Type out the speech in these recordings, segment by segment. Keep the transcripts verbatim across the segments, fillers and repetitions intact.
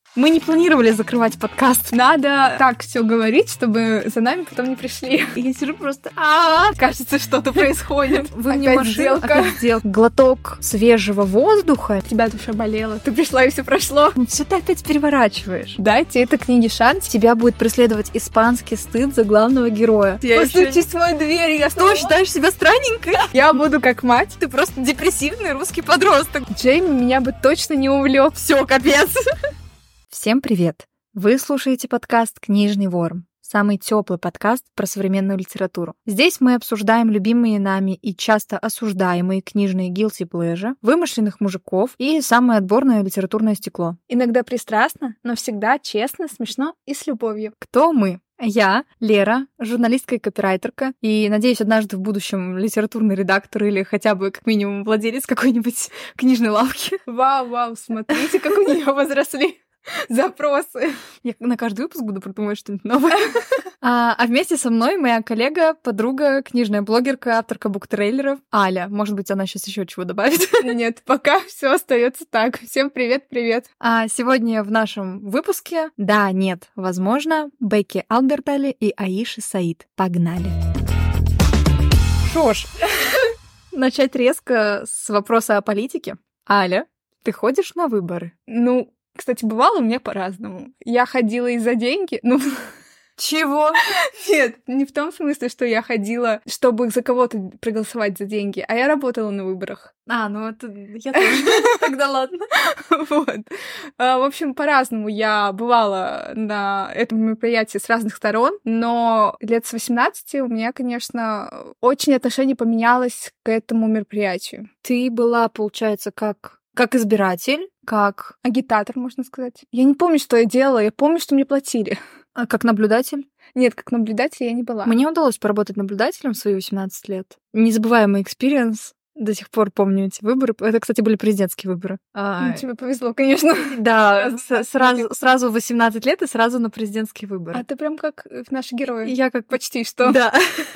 Мы не планировали закрывать подкаст. Надо так все говорить, чтобы за нами потом не пришли. Я сижу просто... А, кажется, что-то происходит. Вы мне машину, опять сделал глоток свежего воздуха. У тебя душа болела. Ты пришла, и все прошло. Все ты опять переворачиваешь. Дайте этой книге шанс. Тебя будет преследовать испанский стыд за главного героя. Постучись в мою дверь, я что, считаешь себя странненькой? Я буду как мать. Ты просто депрессивный русский подросток. Джейми меня бы точно не увлек. Все, капец. Всем привет! Вы слушаете подкаст «Книжный ворм», самый теплый подкаст про современную литературу. Здесь мы обсуждаем любимые нами и часто осуждаемые книжные guilty pleasure, вымышленных мужиков и самое отборное литературное стекло. Иногда пристрастно, но всегда честно, смешно и с любовью. Кто мы? Я, Лера, журналистка и копирайтерка, и, надеюсь, однажды в будущем литературный редактор или хотя бы, как минимум, владелец какой-нибудь книжной лавки. Вау-вау, смотрите, как у нее возросли запросы. Я на каждый выпуск буду придумывать что-нибудь новое. А, а вместе со мной моя коллега, подруга, книжная блогерка, авторка буктрейлеров Аля. Может быть, она сейчас еще чего добавит? Нет, пока все остается так. Всем привет-привет. А сегодня в нашем выпуске, да, нет, возможно, Бекки Албертали и Аиши Саид. Погнали. Шо ж, начать резко с вопроса о политике. Аля, ты ходишь на выборы? Ну, кстати, бывало у меня по-разному. Я ходила из-за деньги, ну... Чего? Нет, не в том смысле, что я ходила, чтобы за кого-то проголосовать за деньги, а я работала на выборах. А, ну это я тоже. Тогда ладно. Вот. В общем, по-разному я бывала на этом мероприятии с разных сторон, но лет с восемнадцати у меня, конечно, очень отношение поменялось к этому мероприятию. Ты была, получается, как... Как избиратель, как... Агитатор, можно сказать. Я не помню, что я делала, я помню, что мне платили. А как наблюдатель? Нет, как наблюдатель я не была. Мне удалось поработать наблюдателем в свои восемнадцать лет. Незабываемый экспириенс. До сих пор помню эти выборы. Это, кстати, были президентские выборы. Ну, тебе повезло, конечно. Да, сразу, сразу восемнадцать лет и сразу на президентские выборы. А ты прям как наши герои. Я как почти что. Да.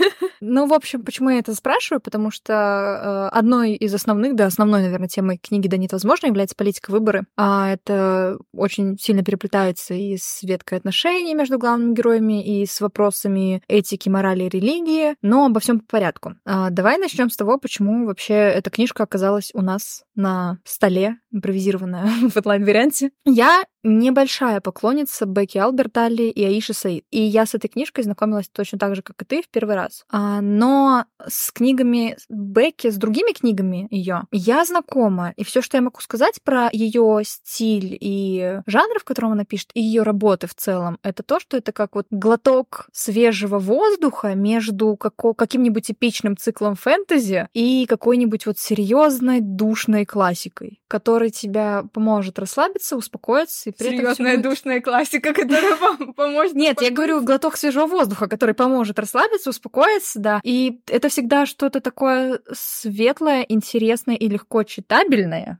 Ну, в общем, почему я это спрашиваю? Потому что э, одной из основных, да, основной, наверное, темой книги «Да нет, возможно» является политика выборы. А это очень сильно переплетается и с веткой отношений между главными героями, и с вопросами этики, морали и религии. Но обо всем по порядку. А, давай начнем с того, почему вообще эта книжка оказалась у нас на столе, импровизированная в онлайн-варианте. Я небольшая поклонница Бекки Албертали и Аиши Саид. И я с этой книжкой знакомилась точно так же, как и ты, в первый раз. А, но с книгами Бекки, с другими книгами ее я знакома. И все, что я могу сказать про ее стиль и жанр, в котором она пишет, и ее работы в целом, это то, что это как вот глоток свежего воздуха между како- каким-нибудь эпичным циклом фэнтези и какой-нибудь вот серьезной душной классикой, который тебя поможет расслабиться, успокоиться. И серьезная будет... душная классика, которая вам поможет. Нет, я говорю глоток свежего воздуха, который поможет расслабиться, успокоиться, да. И это всегда что-то такое светлое, интересное и легко читабельное,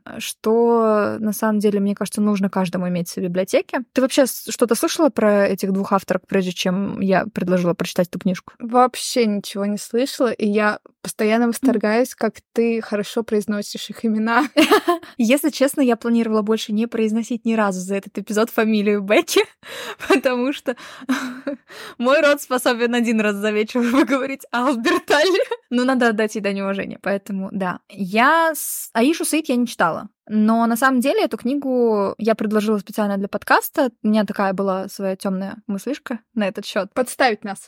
что на самом деле, мне кажется, нужно каждому иметь в библиотеке. Ты вообще что-то слышала про этих двух авторок, прежде чем я предложила прочитать эту книжку? Вообще ничего не слышала, и я постоянно восторгаюсь, как ты хорошо произносишь их имена. Если честно, я планировала больше не произносить ни разу за этот эпизод фамилию Бекки, потому что мой род способен один раз за вечер выговорить Албертали. Но надо отдать ей дань уважения, поэтому да. Я с... Аишу Саид я не читала. Но на самом деле эту книгу я предложила специально для подкаста. У меня такая была своя темная мыслишка на этот счет. Подставить нас.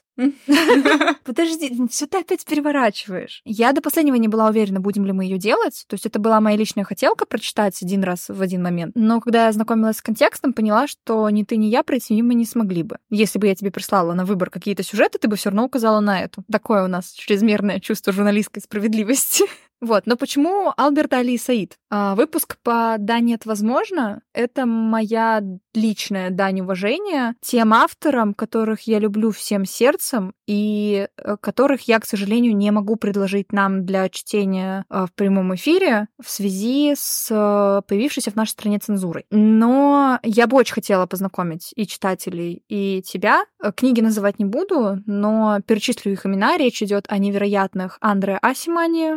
Подожди, все ты опять переворачиваешь. Я до последнего не была уверена, будем ли мы ее делать. То есть это была моя личная хотелка прочитать один раз в один момент. Но когда я ознакомилась с контекстом, поняла, что ни ты, ни я пройти мимо не смогли бы. Если бы я тебе прислала на выбор какие-то сюжеты, ты бы все равно указала на эту. Такое у нас чрезмерное чувство журналистской справедливости. Вот, но почему Албертали и Саид? А, выпуск по «Да нет, возможно» — это моя личная дань уважения тем авторам, которых я люблю всем сердцем и которых я, к сожалению, не могу предложить нам для чтения в прямом эфире в связи с появившейся в нашей стране цензурой. Но я бы очень хотела познакомить и читателей, и тебя. Книги называть не буду, но перечислю их имена. Речь идет о невероятных Андре Асимане, Адаме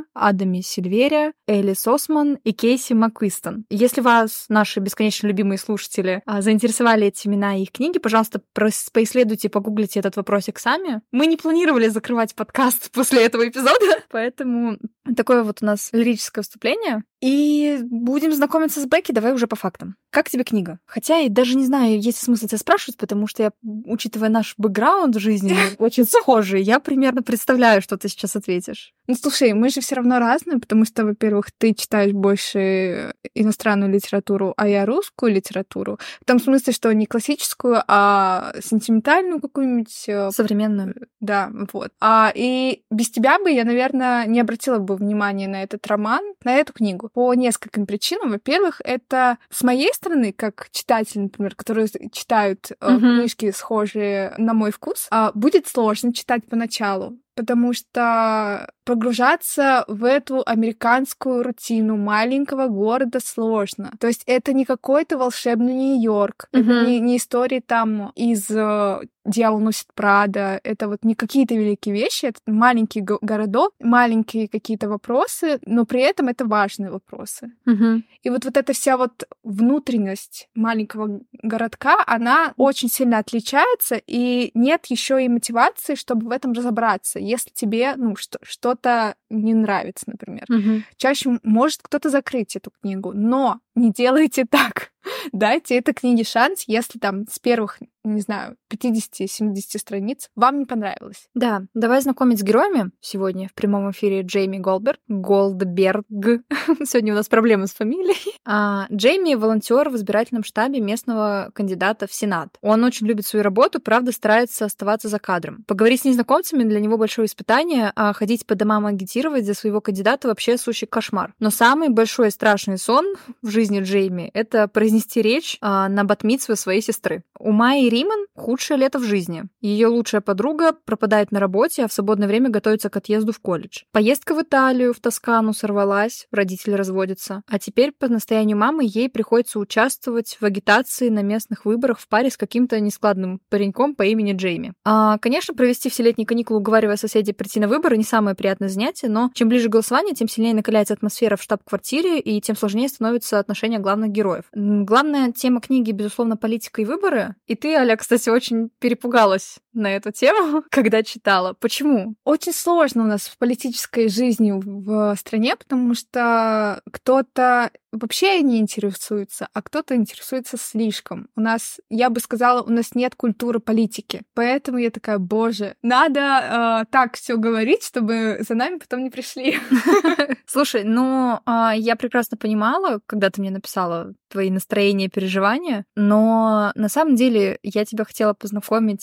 Эми Сильверия, Элис Осман и Кейси МакКуистон. Если вас, наши бесконечно любимые слушатели, заинтересовали эти имена и их книги, пожалуйста, поисследуйте, погуглите этот вопросик сами. Мы не планировали закрывать подкаст после этого эпизода, поэтому такое вот у нас лирическое вступление. И будем знакомиться с Бекки, давай уже по фактам. Как тебе книга? Хотя я даже не знаю, есть смысл тебя спрашивать, потому что я, учитывая наш бэкграунд жизненный, очень схожий, я примерно представляю, что ты сейчас ответишь. Ну, слушай, мы же все равно разные, потому что, во-первых, ты читаешь больше иностранную литературу, а я русскую литературу. В том смысле, что не классическую, а сентиментальную какую-нибудь. Современную. Да, вот. А, и без тебя бы я, наверное, не обратила бы внимания на этот роман, на эту книгу. По нескольким причинам. Во-первых, это с моей стороны, как читатель, например, которые читают mm-hmm. книжки, схожие на мой вкус, будет сложно читать поначалу, потому что погружаться в эту американскую рутину маленького города сложно. То есть это не какой-то волшебный Нью-Йорк, mm-hmm. это не, не истории там из «Дьявол носит Прада», это вот не какие-то великие вещи, это маленький го- городок, маленькие какие-то вопросы, но при этом это важные вопросы. Mm-hmm. И вот, вот эта вся вот внутренность маленького городка, она очень сильно отличается, и нет еще и мотивации, чтобы в этом разобраться, если тебе ну, что- что-то не нравится, например. Mm-hmm. Чаще может кто-то закрыть эту книгу, но не делайте так. Дайте этой книге шанс, если там с первых, не знаю, пятьдесят-семьдесят страниц вам не понравилось. Да, давай знакомить с героями. Сегодня в прямом эфире Джейми Голдберг. Голдберг. Сегодня у нас проблемы с фамилией. А, Джейми — волонтер в избирательном штабе местного кандидата в Сенат. Он очень любит свою работу, правда, старается оставаться за кадром. Поговорить с незнакомцами для него большое испытание, а ходить по домам агитировать за своего кандидата вообще сущий кошмар. Но самый большой и страшный сон в жизни Джейми — это произнести речь а, на бат-мицве своей сестры. У Майи Риман худшее лето в жизни. Ее лучшая подруга пропадает на работе, а в свободное время готовится к отъезду в колледж. Поездка в Италию, в Тоскану сорвалась, родители разводятся. А теперь по настоянию мамы ей приходится участвовать в агитации на местных выборах в паре с каким-то нескладным пареньком по имени Джейми. А, конечно, провести все летние каникулы, уговаривая соседей прийти на выборы, не самое приятное занятие, но чем ближе к голосованию, тем сильнее накаляется атмосфера в штаб-квартире, и тем сложнее становятся отношения главных героев. Главная тема книги, безусловно, политика и выборы. И ты, Аля, кстати, очень перепугалась на эту тему, когда читала. Почему? Очень сложно у нас в политической жизни в стране, потому что кто-то вообще не интересуется, а кто-то интересуется слишком. У нас, я бы сказала, у нас нет культуры политики. Поэтому я такая, боже, надо э, так все говорить, чтобы за нами потом не пришли. Слушай, ну, я прекрасно понимала, когда ты мне написала твои настроения и переживания, но на самом деле я тебя хотела познакомить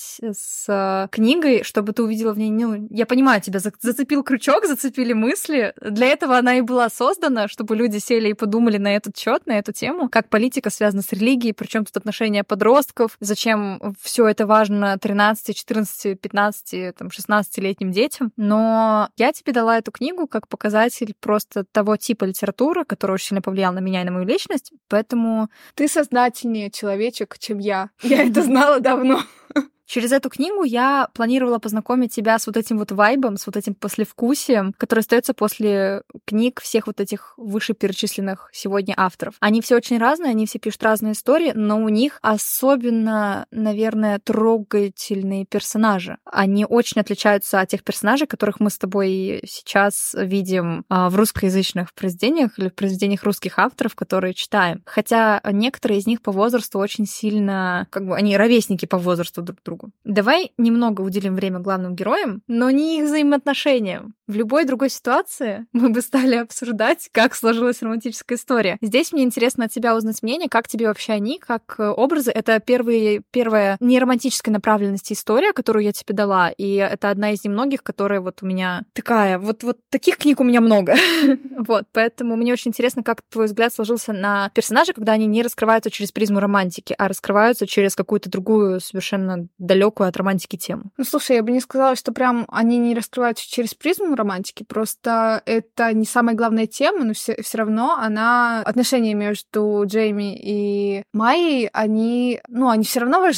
с книгой, чтобы ты увидела в ней, ну, я понимаю, тебя зацепил крючок, зацепили мысли. Для этого она и была создана, чтобы люди сели и подумали на этот счет, на эту тему, как политика связана с религией, причем тут отношения подростков, зачем все это важно тринадцати, четырнадцати, пятнадцати, там, шестнадцатилетним детям. Но я тебе дала эту книгу как показатель просто того типа литературы, который очень сильно повлиял на меня и на мою личность, поэтому... Ты сознательнее человечек, чем я. Я это знала давно. Через эту книгу я планировала познакомить тебя с вот этим вот вайбом, с вот этим послевкусием, который остается после книг всех вот этих вышеперечисленных сегодня авторов. Они все очень разные, они все пишут разные истории, но у них особенно, наверное, трогательные персонажи. Они очень отличаются от тех персонажей, которых мы с тобой сейчас видим в русскоязычных произведениях или в произведениях русских авторов, которые читаем. Хотя некоторые из них по возрасту очень сильно, как бы, они ровесники по возрасту друг другу. Давай немного уделим время главным героям, но не их взаимоотношениям. В любой другой ситуации мы бы стали обсуждать, как сложилась романтическая история. Здесь мне интересно от тебя узнать мнение, как тебе вообще они, как образы. Это первые, первая неромантической направленности история, которую я тебе дала, и это одна из немногих, которая вот у меня такая, вот, вот таких книг у меня много. Вот, поэтому мне очень интересно, как твой взгляд сложился на персонажей, когда они не раскрываются через призму романтики, а раскрываются через какую-то другую, совершенно далекую от романтики тему. Ну, слушай, я бы не сказала, что прям они не раскрываются через призму романтики, просто это не самая главная тема, но все, все равно она... Отношения между Джейми и Майей, они, ну, они все равно важны.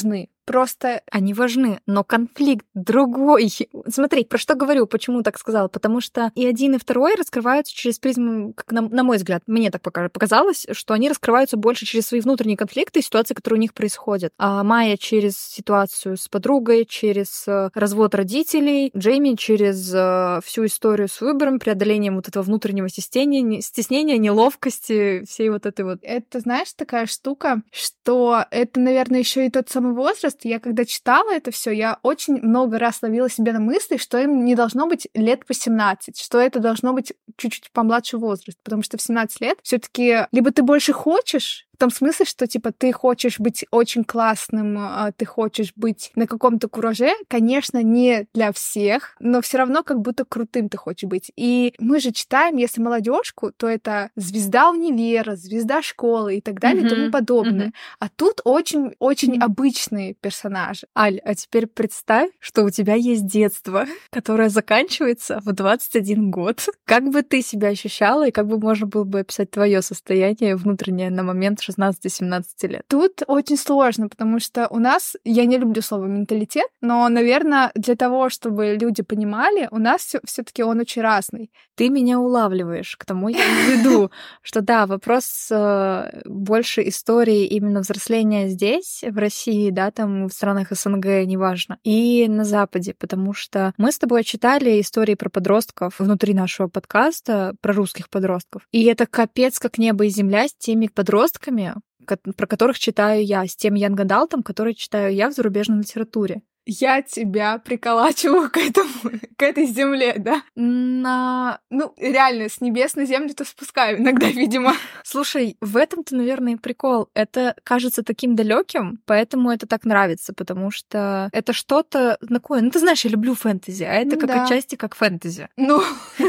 Просто они важны, но конфликт другой. Смотри, про что говорю, почему так сказала? Потому что и один, и второй раскрываются через призму, как на, на мой взгляд, мне так показалось, что они раскрываются больше через свои внутренние конфликты и ситуации, которые у них происходят. А Майя через ситуацию с подругой, через развод родителей, Джейми через всю историю с выбором, преодолением вот этого внутреннего стеснения, стеснения, неловкости, всей вот этой вот. Это, знаешь, такая штука, что это, наверное, еще и тот самый возраст. Я когда читала это все, я очень много раз ловила себя на мысли, что им не должно быть лет по семнадцать, что это должно быть чуть-чуть помладше возраст, потому что в семнадцать лет все-таки либо ты больше хочешь, в том смысле, что, типа, ты хочешь быть очень классным, ты хочешь быть на каком-то кураже, конечно, не для всех, но все равно как будто крутым ты хочешь быть. И мы же читаем, если молодежку, то это звезда универа, звезда школы и так далее, mm-hmm. и тому подобное. Mm-hmm. А тут очень-очень mm-hmm. обычные персонажи. Аль, а теперь представь, что у тебя есть детство, которое заканчивается в двадцать один год. Как бы ты себя ощущала, и как бы можно было бы описать твое состояние внутреннее на момент шестнадцати-семнадцати лет? Тут очень сложно, потому что у нас, я не люблю слово менталитет, но, наверное, для того, чтобы люди понимали, у нас все-таки он очень разный. Ты меня улавливаешь, к тому я и веду, что да, вопрос больше истории именно взросления здесь, в России, да, там в странах СНГ, неважно, и на Западе, потому что мы с тобой читали истории про подростков внутри нашего подкаста, про русских подростков, и это капец как небо и земля с теми подростками, про которых читаю я, с тем янг-адалтом, который читаю я в зарубежной литературе. Я тебя приколачиваю к этому, к этой земле, да? На... Ну, реально, с небес на землю-то спускаю иногда, видимо. Слушай, в этом-то, наверное, и прикол. Это кажется таким далеким, поэтому это так нравится, потому что это что-то такое... Ну, ты знаешь, я люблю фэнтези, а это ну, как да. отчасти как фэнтези. Ну,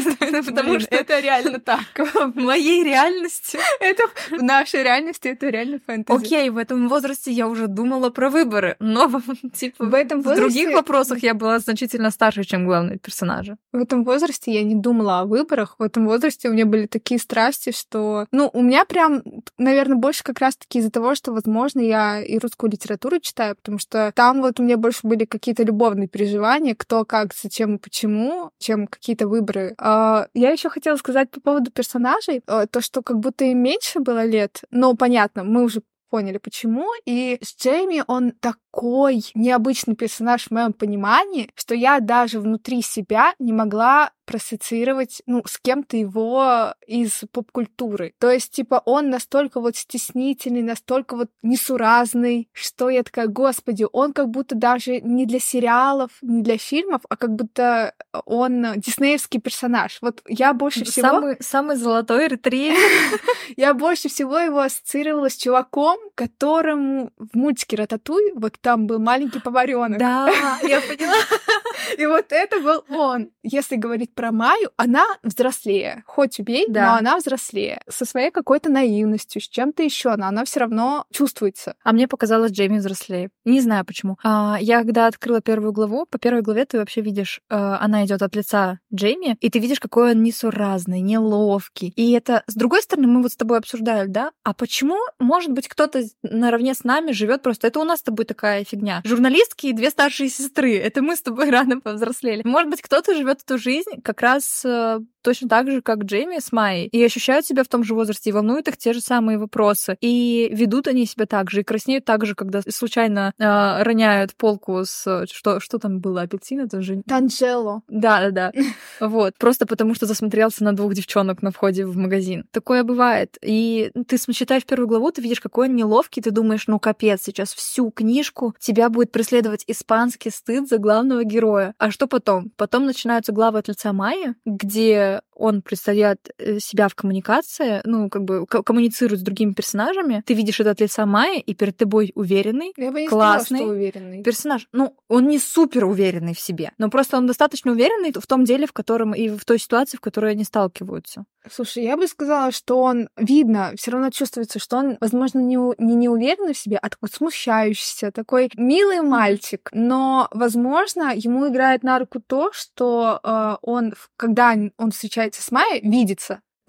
потому что это реально так. В моей реальности... Это в нашей реальности это реально фэнтези. Окей, в этом возрасте я уже думала про выборы, но типа... В этом В других вопросах я была значительно старше, чем главные персонажи. В этом возрасте я не думала о выборах. В этом возрасте у меня были такие страсти, что... Ну, у меня прям, наверное, больше как раз-таки из-за того, что, возможно, я и русскую литературу читаю, потому что там вот у меня больше были какие-то любовные переживания, кто, как, зачем и почему, чем какие-то выборы. Я еще хотела сказать по поводу персонажей, то, что как будто им меньше было лет, но понятно, мы уже поняли, почему. И с Джейми он такой необычный персонаж в моем понимании, что я даже внутри себя не могла проассоциировать, ну, с кем-то его из поп-культуры. То есть, типа, он настолько вот стеснительный, настолько вот несуразный, что я такая, господи, он как будто даже не для сериалов, не для фильмов, а как будто он диснеевский персонаж. Вот я больше всего... Самый, самый золотой ретривер. Я больше всего его ассоциировала с чуваком, которому в мультике «Рататуй» вот там был маленький поварёнок. Да, я поняла. И вот это был он. Если говорить про Майю, она взрослее. Хоть убей, да. но она взрослее. Со своей какой-то наивностью, с чем-то еще, но она все равно чувствуется. А мне показалось Джейми взрослее. Не знаю почему. А, я когда открыла первую главу, по первой главе ты вообще видишь, а, она идет от лица Джейми, и ты видишь, какой он несуразный, неловкий. И это, с другой стороны, мы вот с тобой обсуждали, да? А почему, может быть, кто-то наравне с нами живет просто? Это у нас с тобой такая фигня. Журналистки и две старшие сестры. Это мы с тобой рано повзрослели. Может быть, кто-то живет эту жизнь как раз э, точно так же, как Джейми с Майей, и ощущают себя в том же возрасте, и волнуют их те же самые вопросы. И ведут они себя так же, и краснеют так же, когда случайно э, роняют полку с... Что, что там было? Апельсин? Это же... Танжело. Да-да-да. Вот. Просто потому, что засмотрелся на двух девчонок на входе в магазин. Такое бывает. И ты читаешь первую главу, ты видишь, какой он неловкий, ты думаешь, ну капец, сейчас всю книжку тебя будет преследовать испанский стыд за главного героя. А что потом? Потом начинаются главы от лица Майи, где он представляет себя в коммуникации, ну, как бы коммуницирует с другими персонажами. Ты видишь это от лица Майи, и перед тобой уверенный, Я бы не классный сказала, что уверенный персонаж. Ну, он не супер уверенный в себе, но просто он достаточно уверенный в том деле, в котором и в той ситуации, в которой они сталкиваются. Слушай, я бы сказала, что он, видно, все равно чувствуется, что он, возможно, не, не неуверенный в себе, а такой смущающийся, такой милый мальчик. Но, возможно, ему играет на руку то, что э, он, когда он встречается с Майей, видится.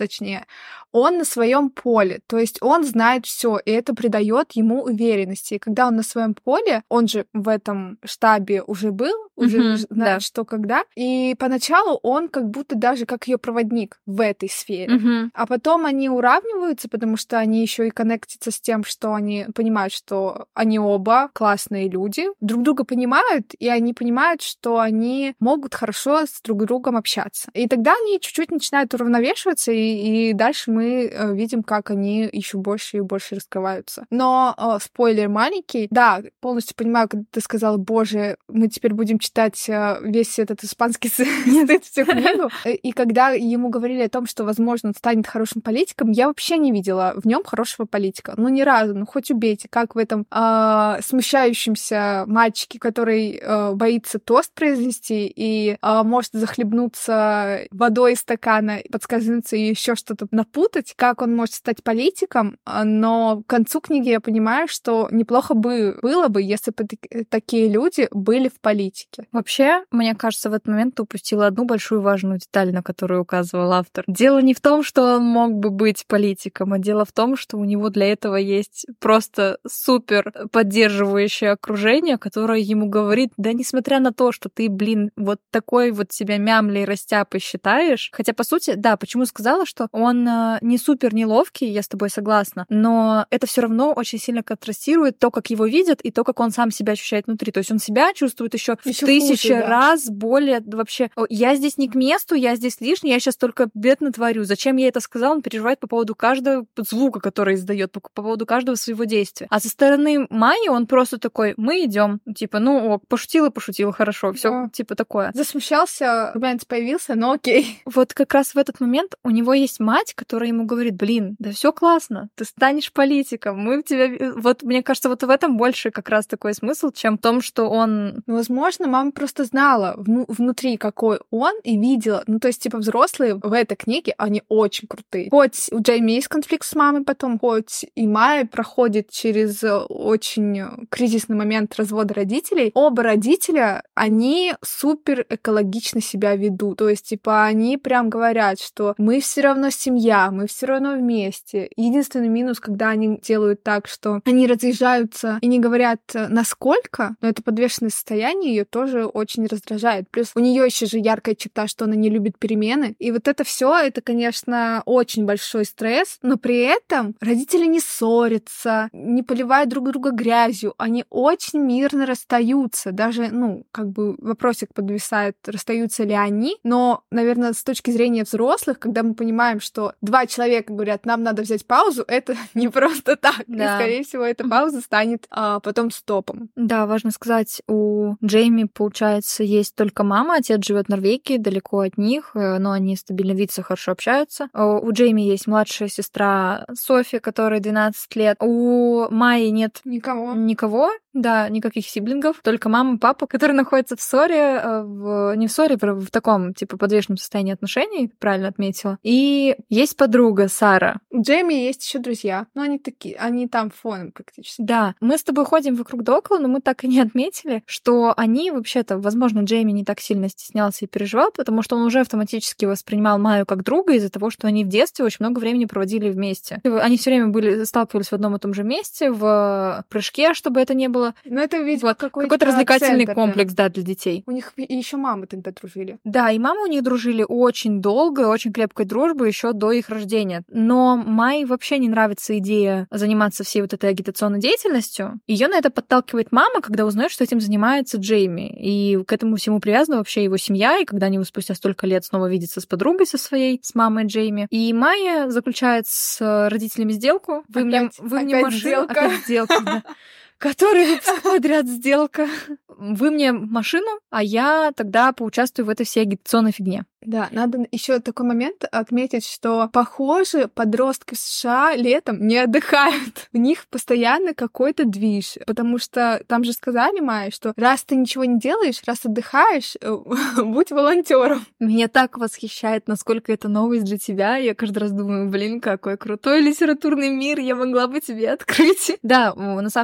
точнее, он на своем поле, то есть он знает все, и это придает ему уверенности. И когда он на своем поле, он же в этом штабе уже был, уже Мгм, знает, да. что когда, и поначалу он как будто даже как ее проводник в этой сфере. Мгм. А потом они уравниваются, потому что они еще и коннектятся с тем, что они понимают, что они оба классные люди, друг друга понимают, и они понимают, что они могут хорошо с друг другом общаться. И тогда они чуть-чуть начинают уравновешиваться, и, и дальше мы э, видим, как они еще больше и больше раскрываются. Но э, спойлер маленький, да, полностью понимаю, когда ты сказала, боже, мы теперь будем читать э, весь этот испанский стыд, всю книгу. И когда ему говорили о том, что, возможно, он станет хорошим политиком, я вообще не видела в нем хорошего политика. Ну, ни разу, ну, хоть убейте, как в этом э, смущающемся мальчике, который э, боится тост произнести и э, может захлебнуться водой из стакана, подскользнуться и еще что-то напутать, как он может стать политиком, но к концу книги я понимаю, что неплохо бы было бы, если бы такие люди были в политике. Вообще, мне кажется, в этот момент ты упустила одну большую важную деталь, на которую указывал автор. Дело не в том, что он мог бы быть политиком, а дело в том, что у него для этого есть просто супер поддерживающее окружение, которое ему говорит, да несмотря на то, что ты, блин, вот такой вот себя мямлей растяпой считаешь, хотя, по сути, да, почему сказала, что он э, не супер неловкий, я с тобой согласна, но это все равно очень сильно контрастирует то, как его видят, и то, как он сам себя ощущает внутри. То есть он себя чувствует еще в тысячи хуже, да. раз более вообще. Я здесь не к месту, я здесь лишний, я сейчас только бед натворю. Зачем я это сказал? Он переживает по поводу каждого звука, который издает, по, по поводу каждого своего действия. А со стороны Майи он просто такой: мы идем, типа, ну, ок, пошутила, пошутила, хорошо, все, Да. типа такое. Засмущался, румянец появился, но окей. Вот как раз в этот момент у него есть мать, которая ему говорит: блин, да все классно, ты станешь политиком, мы в тебя... Вот мне кажется, вот в этом больше как раз такой смысл, чем в том, что он... Возможно, мама просто знала вну- внутри, какой он, и видела. Ну, то есть, типа, взрослые в этой книге, они очень крутые. Хоть у Джейми есть конфликт с мамой потом, хоть и Майя проходит через очень кризисный момент развода родителей, оба родителя, они супер экологично себя ведут. То есть, типа, они прям говорят, что мы все равно семья, мы все равно вместе. Единственный минус, когда они делают так, что они разъезжаются и не говорят насколько, но это подвешенное состояние ее тоже очень раздражает. Плюс у нее еще же яркая черта, что она не любит перемены. И вот это все, это, конечно, очень большой стресс, но при этом родители не ссорятся, не поливают друг друга грязью, они очень мирно расстаются. Даже, ну, как бы вопросик подвисает, расстаются ли они, но, наверное, с точки зрения взрослых, когда мы понимаем, что два человека говорят, нам надо взять паузу, это не просто так. Да. И, скорее всего, эта пауза станет а, потом стопом. Да, важно сказать, у Джейми, получается, есть только мама, отец живет в Норвегии, далеко от них, но они стабильно видятся, хорошо общаются. У Джейми есть младшая сестра Софи, которой двенадцать лет. У Майи нет Никого. никого, да, никаких сиблингов, только мама и папа, которые находятся в ссоре, в, не в ссоре, в таком, типа, подвешенном состоянии отношений, правильно отметила. И есть подруга Сара. У Джейми есть еще друзья, но они такие, они там фоном практически. Да, мы с тобой ходим вокруг да около, но мы так и не отметили, что они вообще-то, возможно, Джейми не так сильно стеснялся и переживал, потому что он уже автоматически воспринимал Майю как друга из-за того, что они в детстве очень много времени проводили вместе. Они все время были, сталкивались в одном и том же месте, в прыжке, чтобы это не было. Но это, видимо, Вот, какой-то, какой-то развлекательный центр, комплекс, да. да, для детей. У них еще мамы тогда дружили. Да, и мама у них дружили очень долго, очень крепкой дружбой еще до их рождения. Но Майе вообще не нравится идея заниматься всей вот этой агитационной деятельностью. Ее на это подталкивает мама, когда узнает, что этим занимается Джейми. И к этому всему привязана вообще его семья, и когда они спустя столько лет снова видятся с подругой со своей, с мамой Джейми. И Майя заключает с родителями сделку. Вы Опять, мне, вы мне опять машину... сделка. Опять сделка, да. Который выпуск подряд сделка. Вы мне машину, а я тогда поучаствую в этой всей агитационной фигне. Да, надо еще такой момент отметить, что, похоже, подростки в США летом не отдыхают. У них постоянно какой-то движ. Потому что там же сказали, Майя, что раз ты ничего не делаешь, раз отдыхаешь, будь волонтером. Меня так восхищает, насколько это новость для тебя. Я каждый раз думаю, блин, какой крутой литературный мир я могла бы тебе открыть. Да, на самом деле, во-первых,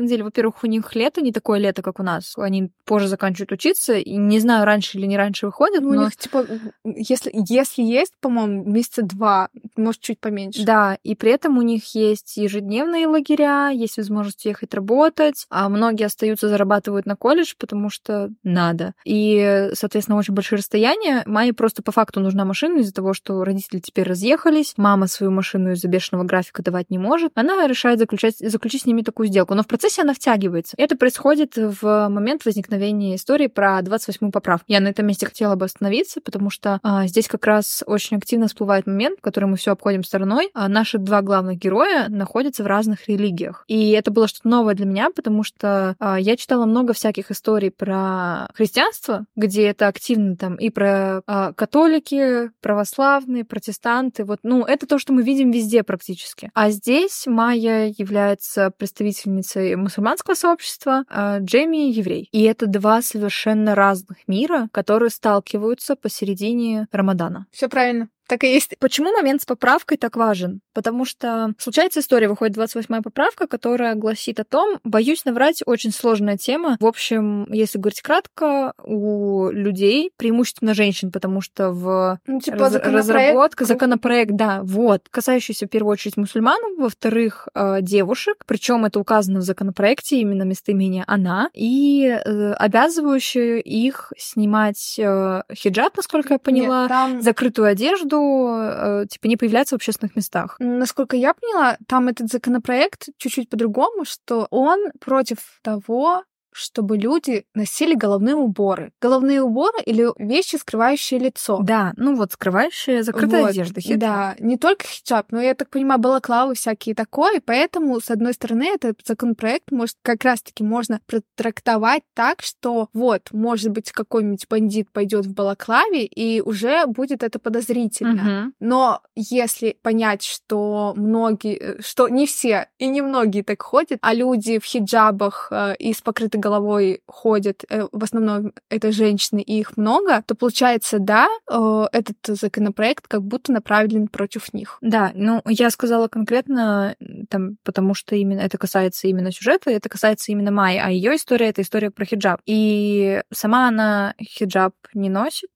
во-первых, у них лето не такое лето, как у нас. Они позже заканчивают учиться, и не знаю, раньше или не раньше выходят, ну, но... у них, типа, если, если есть, по-моему, месяца два, может, чуть поменьше. Да, и при этом у них есть ежедневные лагеря, есть возможность ехать работать, а многие остаются, зарабатывают на колледж, потому что надо. И, соответственно, очень большие расстояния. Майе просто по факту нужна машина из-за того, что родители теперь разъехались, мама свою машину из-за бешеного графика давать не может. Она решает заключать, заключить с ними такую сделку. Но в процессе она втягивается. Это происходит в момент возникновения истории про двадцать восьмую поправку. Я на этом месте хотела бы остановиться, потому что а, здесь как раз очень активно всплывает момент, который мы все обходим стороной. А наши два главных героя находятся в разных религиях. И это было что-то новое для меня, потому что а, я читала много всяких историй про христианство, где это активно там и про а, католики, православные, протестанты. Вот, ну, это то, что мы видим везде практически. А здесь Майя является представительницей мусульманского сообщества, а Джейми — еврей. И это два совершенно разных мира, которые сталкиваются посередине Рамадана. Все правильно. Так и есть. Почему момент с поправкой так важен? Потому что случается история, выходит двадцать восьмая поправка, которая гласит о том, боюсь наврать, очень сложная тема. В общем, если говорить кратко, у людей, преимущественно женщин, потому что в ну, типа раз... законопроект... разработка, законопроект, да, вот, касающийся в первую очередь мусульман, во-вторых, э, девушек, причем это указано в законопроекте, именно местоимение «она», и э, обязывающую их снимать э, хиджаб, насколько я поняла, Нет, там... закрытую одежду, типа, не появляться в общественных местах. Насколько я поняла, там этот законопроект чуть-чуть по-другому, что он против того, чтобы люди носили головные уборы. Головные уборы или вещи, скрывающие лицо. Да, ну вот скрывающая закрытая вот, одежда. Хиджаб. Да, не только хиджаб, но, я так понимаю, балаклавы всякие такое, поэтому, с одной стороны, этот законопроект может как раз-таки можно протрактовать так, что вот, может быть, какой-нибудь бандит пойдет в балаклаве, и уже будет это подозрительно. Угу. Но если понять, что многие, что не все и не многие так ходят, а люди в хиджабах э, и с покрытой головой ходят, в основном это женщины, и их много, то получается, да, этот законопроект как будто направлен против них. Да, ну, я сказала конкретно, там, потому что именно это касается именно сюжета, это касается именно Майи, а ее история — это история про хиджаб. И сама она хиджаб не носит,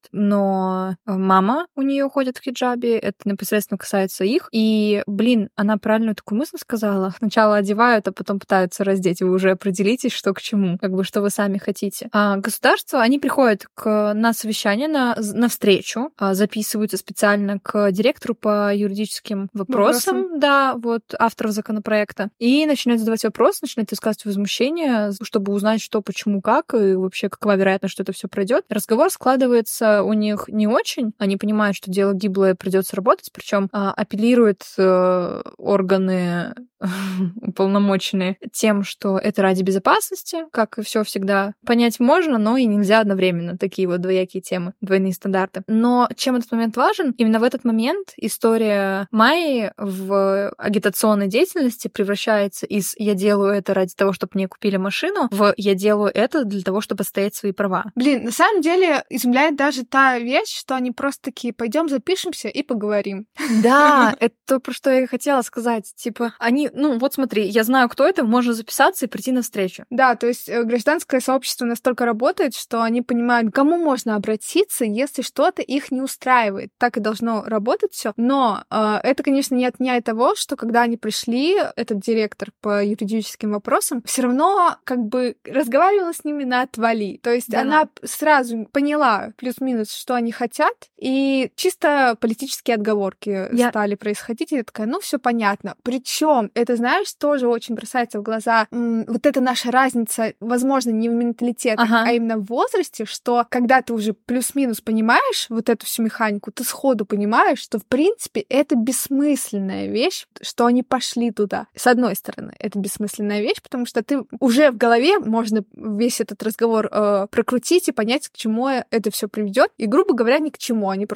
но мама у нее ходит в хиджабе, это непосредственно касается их. И, блин, она правильную такую мысль сказала. Сначала одевают, а потом пытаются раздеть. Вы уже определитесь, что к чему, как бы, что вы сами хотите. А государство, они приходят к, на совещание, на, на встречу, записываются специально к директору по юридическим вопросам, Вопросом. да, вот, авторов законопроекта, и начинают задавать вопросы, начинают высказывать возмущение, чтобы узнать, что, почему, как, и вообще какова вероятность, что это все пройдет. Разговор складывается у них не очень, они понимают, что дело гиблое, придется работать, причем а, апеллируют э, органы уполномоченные тем, что это ради безопасности, как и все всегда понять можно, но и нельзя одновременно. Такие вот двоякие темы, двойные стандарты. Но чем этот момент важен? Именно в этот момент история Майи в агитационной деятельности превращается из «я делаю это ради того, чтобы мне купили машину» в «я делаю это для того, чтобы отстоять свои права». Блин, на самом деле изумляет даже та вещь, что они просто такие: пойдем запишемся и поговорим. Да, это то, про что я и хотела сказать. Типа, они, ну вот смотри, я знаю, кто это, можно записаться и прийти на встречу. Да, то есть гражданское сообщество настолько работает, что они понимают, к кому можно обратиться, если что-то их не устраивает. Так и должно работать все. Но э, это, конечно, не отменяет того, что когда они пришли, этот директор по юридическим вопросам все равно как бы разговаривала с ними на отвали. То есть да. Она сразу поняла плюс-минус, что они хотят, и чисто политические отговорки я... стали происходить. И я такая, ну все понятно. Причем это, знаешь, тоже очень бросается в глаза м- вот эта наша разница, возможно, не в менталитете, ага. а именно в возрасте, что когда ты уже плюс-минус понимаешь вот эту всю механику, ты сходу понимаешь, что в принципе это бессмысленная вещь, что они пошли туда. С одной стороны, это бессмысленная вещь, потому что ты уже в голове можно весь этот разговор э, прокрутить и понять, к чему это все приведет. И, грубо говоря, ни к чему. Они просто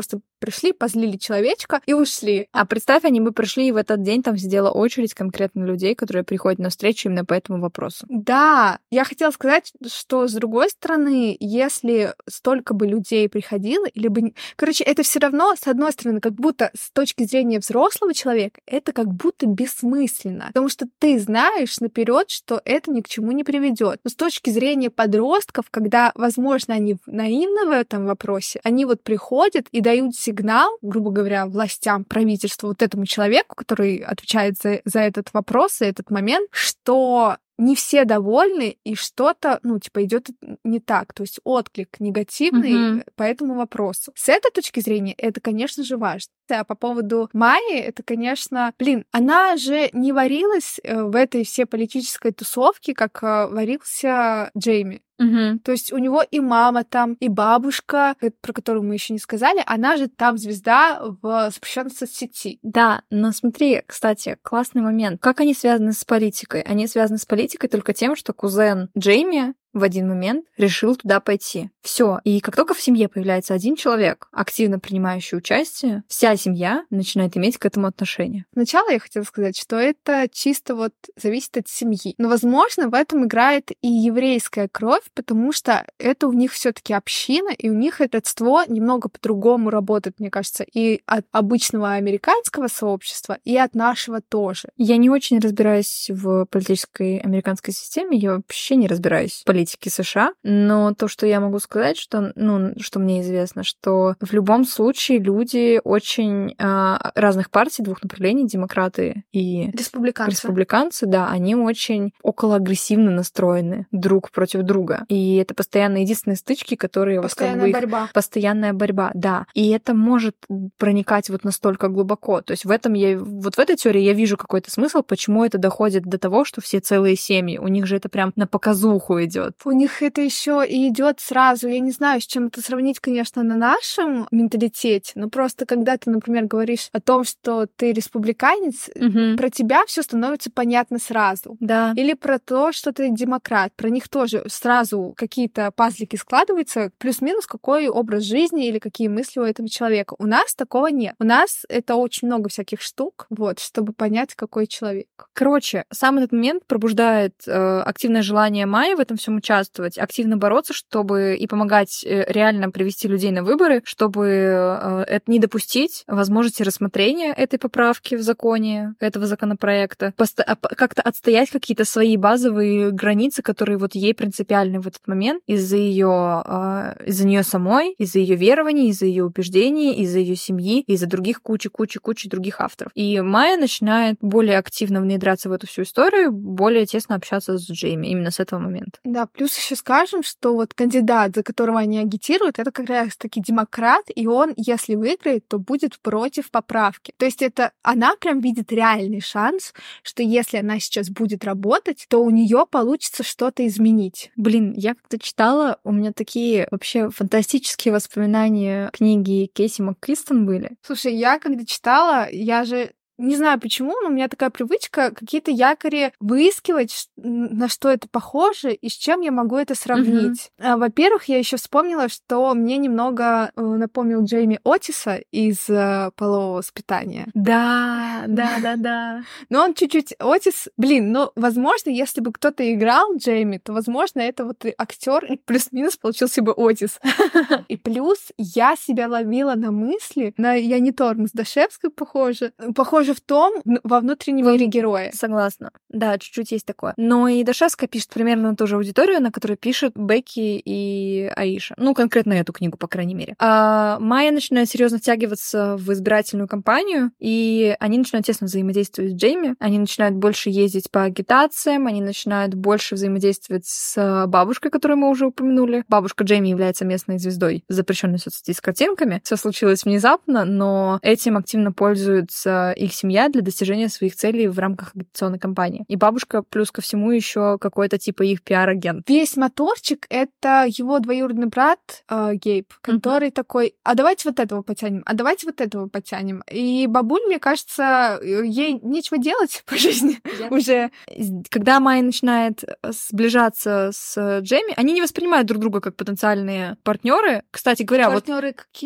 пришли, позлили человечка и ушли. А представь, они бы пришли, и в этот день там сидела очередь конкретно людей, которые приходят на встречу именно по этому вопросу. Да, я хотела сказать, что с другой стороны, если столько бы людей приходило, или бы... Короче, это все равно, с одной стороны, как будто с точки зрения взрослого человека, это как будто бессмысленно, потому что ты знаешь наперед, что это ни к чему не приведет. Но с точки зрения подростков, когда, возможно, они наивны в этом вопросе, они вот приходят и дают сигнал, грубо говоря, властям, правительству, вот этому человеку, который отвечает за, за этот вопрос и этот момент, что не все довольны, и что-то, ну, типа, идет не так. То есть отклик негативный mm-hmm. по этому вопросу. С этой точки зрения это, конечно же, важно. А по поводу Майи, это, конечно, блин, она же не варилась в этой всей политической тусовке, как варился Джейми. Угу. То есть у него и мама там, и бабушка, про которую мы еще не сказали, она же там звезда в запрещенной соцсети. Да, но смотри, кстати, классный момент. Как они связаны с политикой? Они связаны с политикой только тем, что кузен Джейми в один момент решил туда пойти. Все. И как только в семье появляется один человек, активно принимающий участие, вся семья начинает иметь к этому отношение. Сначала я хотела сказать, что это чисто вот зависит от семьи. Но, возможно, в этом играет и еврейская кровь, потому что это у них все-таки община, и у них это родство немного по-другому работает, мне кажется, и от обычного американского сообщества, и от нашего тоже. Я не очень разбираюсь в политической американской системе, я вообще не разбираюсь в политике США, но то, что я могу сказать, что, ну, что мне известно, что в любом случае люди очень э, разных партий, двух направлений, демократы и республиканцы. республиканцы, да, они очень околоагрессивно настроены друг против друга. И это постоянно единственные стычки, которые... Постоянная вот, как бы, борьба. Их... Постоянная борьба, да. И это может проникать вот настолько глубоко. То есть в этом я... Вот в этой теории я вижу какой-то смысл, почему это доходит до того, что все целые семьи. У них же это прям на показуху идет. У них это еще и идет сразу. Я не знаю, с чем это сравнить, конечно, на нашем менталитете, но просто когда ты, например, говоришь о том, что ты республиканец, угу. про тебя все становится понятно сразу. Да. Или про то, что ты демократ. Про них тоже сразу какие-то пазлики складываются, плюс-минус какой образ жизни или какие мысли у этого человека. У нас такого нет. У нас это очень много всяких штук, вот, чтобы понять, какой человек. Короче, сам этот момент пробуждает э, активное желание Майи в этом всем участвовать, активно бороться, чтобы и помогать реально привести людей на выборы, чтобы это не допустить возможности рассмотрения этой поправки в законе, этого законопроекта, как-то отстоять какие-то свои базовые границы, которые вот ей принципиальны в этот момент из-за ее, из-за нее самой, из-за ее верований, из-за ее убеждений, из-за ее семьи, из-за других кучи-кучи-кучи других авторов. И Майя начинает более активно внедряться в эту всю историю, более тесно общаться с Джейми именно с этого момента. Да, плюс еще скажем, что вот кандидат, за которого они агитируют, это как раз-таки демократ, и он, если выиграет, то будет против поправки. То есть это она прям видит реальный шанс, что если она сейчас будет работать, то у нее получится что-то изменить. Блин, я когда читала, у меня такие вообще фантастические воспоминания книги Кейси МакКистон были. Слушай, я когда читала, я же не знаю почему, но у меня такая привычка какие-то якори выискивать, на что это похоже и с чем я могу это сравнить. Mm-hmm. Во-первых, я еще вспомнила, что мне немного напомнил Джейми Отиса из «Полового воспитания». Да, да, да, да. Но он чуть-чуть Отис... Блин, ну, возможно, если бы кто-то играл Джейми, то, возможно, это вот актер и плюс-минус получился бы Отис. И плюс я себя ловила на мысли, на Яни Тормоз Дашевской похоже, похоже в том, во внутреннего Вы... героя. Согласна. Да, чуть-чуть есть такое. Но и Дашевская пишет примерно на ту же аудиторию, на которой пишут Бекки и Аиша. Ну, конкретно эту книгу, по крайней мере. А Майя начинает серьезно втягиваться в избирательную кампанию, и они начинают тесно взаимодействовать с Джейми. Они начинают больше ездить по агитациям, они начинают больше взаимодействовать с бабушкой, которую мы уже упомянули. Бабушка Джейми является местной звездой запрещенной соцсети с картинками. Все случилось внезапно, но этим активно пользуются их семья для достижения своих целей в рамках агитационной кампании. И бабушка плюс ко всему еще какой-то типа их пиар-агент. Весь моторчик — это его двоюродный брат э, Гейб, который mm-hmm. такой: а давайте вот этого потянем, а давайте вот этого потянем. И бабуль, мне кажется, ей нечего делать по жизни yeah. уже. Когда Майя начинает сближаться с Джейми, они не воспринимают друг друга как потенциальные партнеры. Кстати говоря, партнеры вот... какими?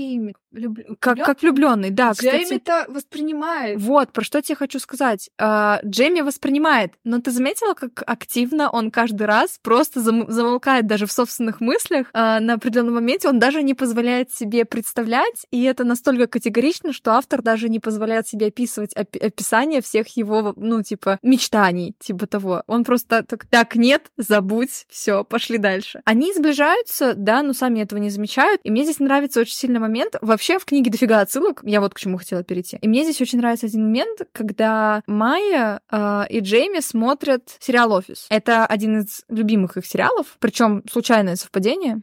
Люб... Как, как влюбленный, да. Джейми-то воспринимает. Вот, про что я тебе хочу сказать. А, Джейми воспринимает, но ты заметила, как активно он каждый раз просто зам- замолкает даже в собственных мыслях а, на определенном моменте, он даже не позволяет себе представлять, и это настолько категорично, что автор даже не позволяет себе описывать оп- описание всех его, ну, типа, мечтаний, типа того. Он просто так, так нет, забудь, все, пошли дальше. Они сближаются, да, но сами этого не замечают, и мне здесь нравится очень сильный момент. Вообще в книге дофига отсылок, я вот к чему хотела перейти. И мне здесь очень нравится один момент, когда Майя э, и Джейми смотрят сериал «Офис». Это один из любимых их сериалов, причем случайное совпадение.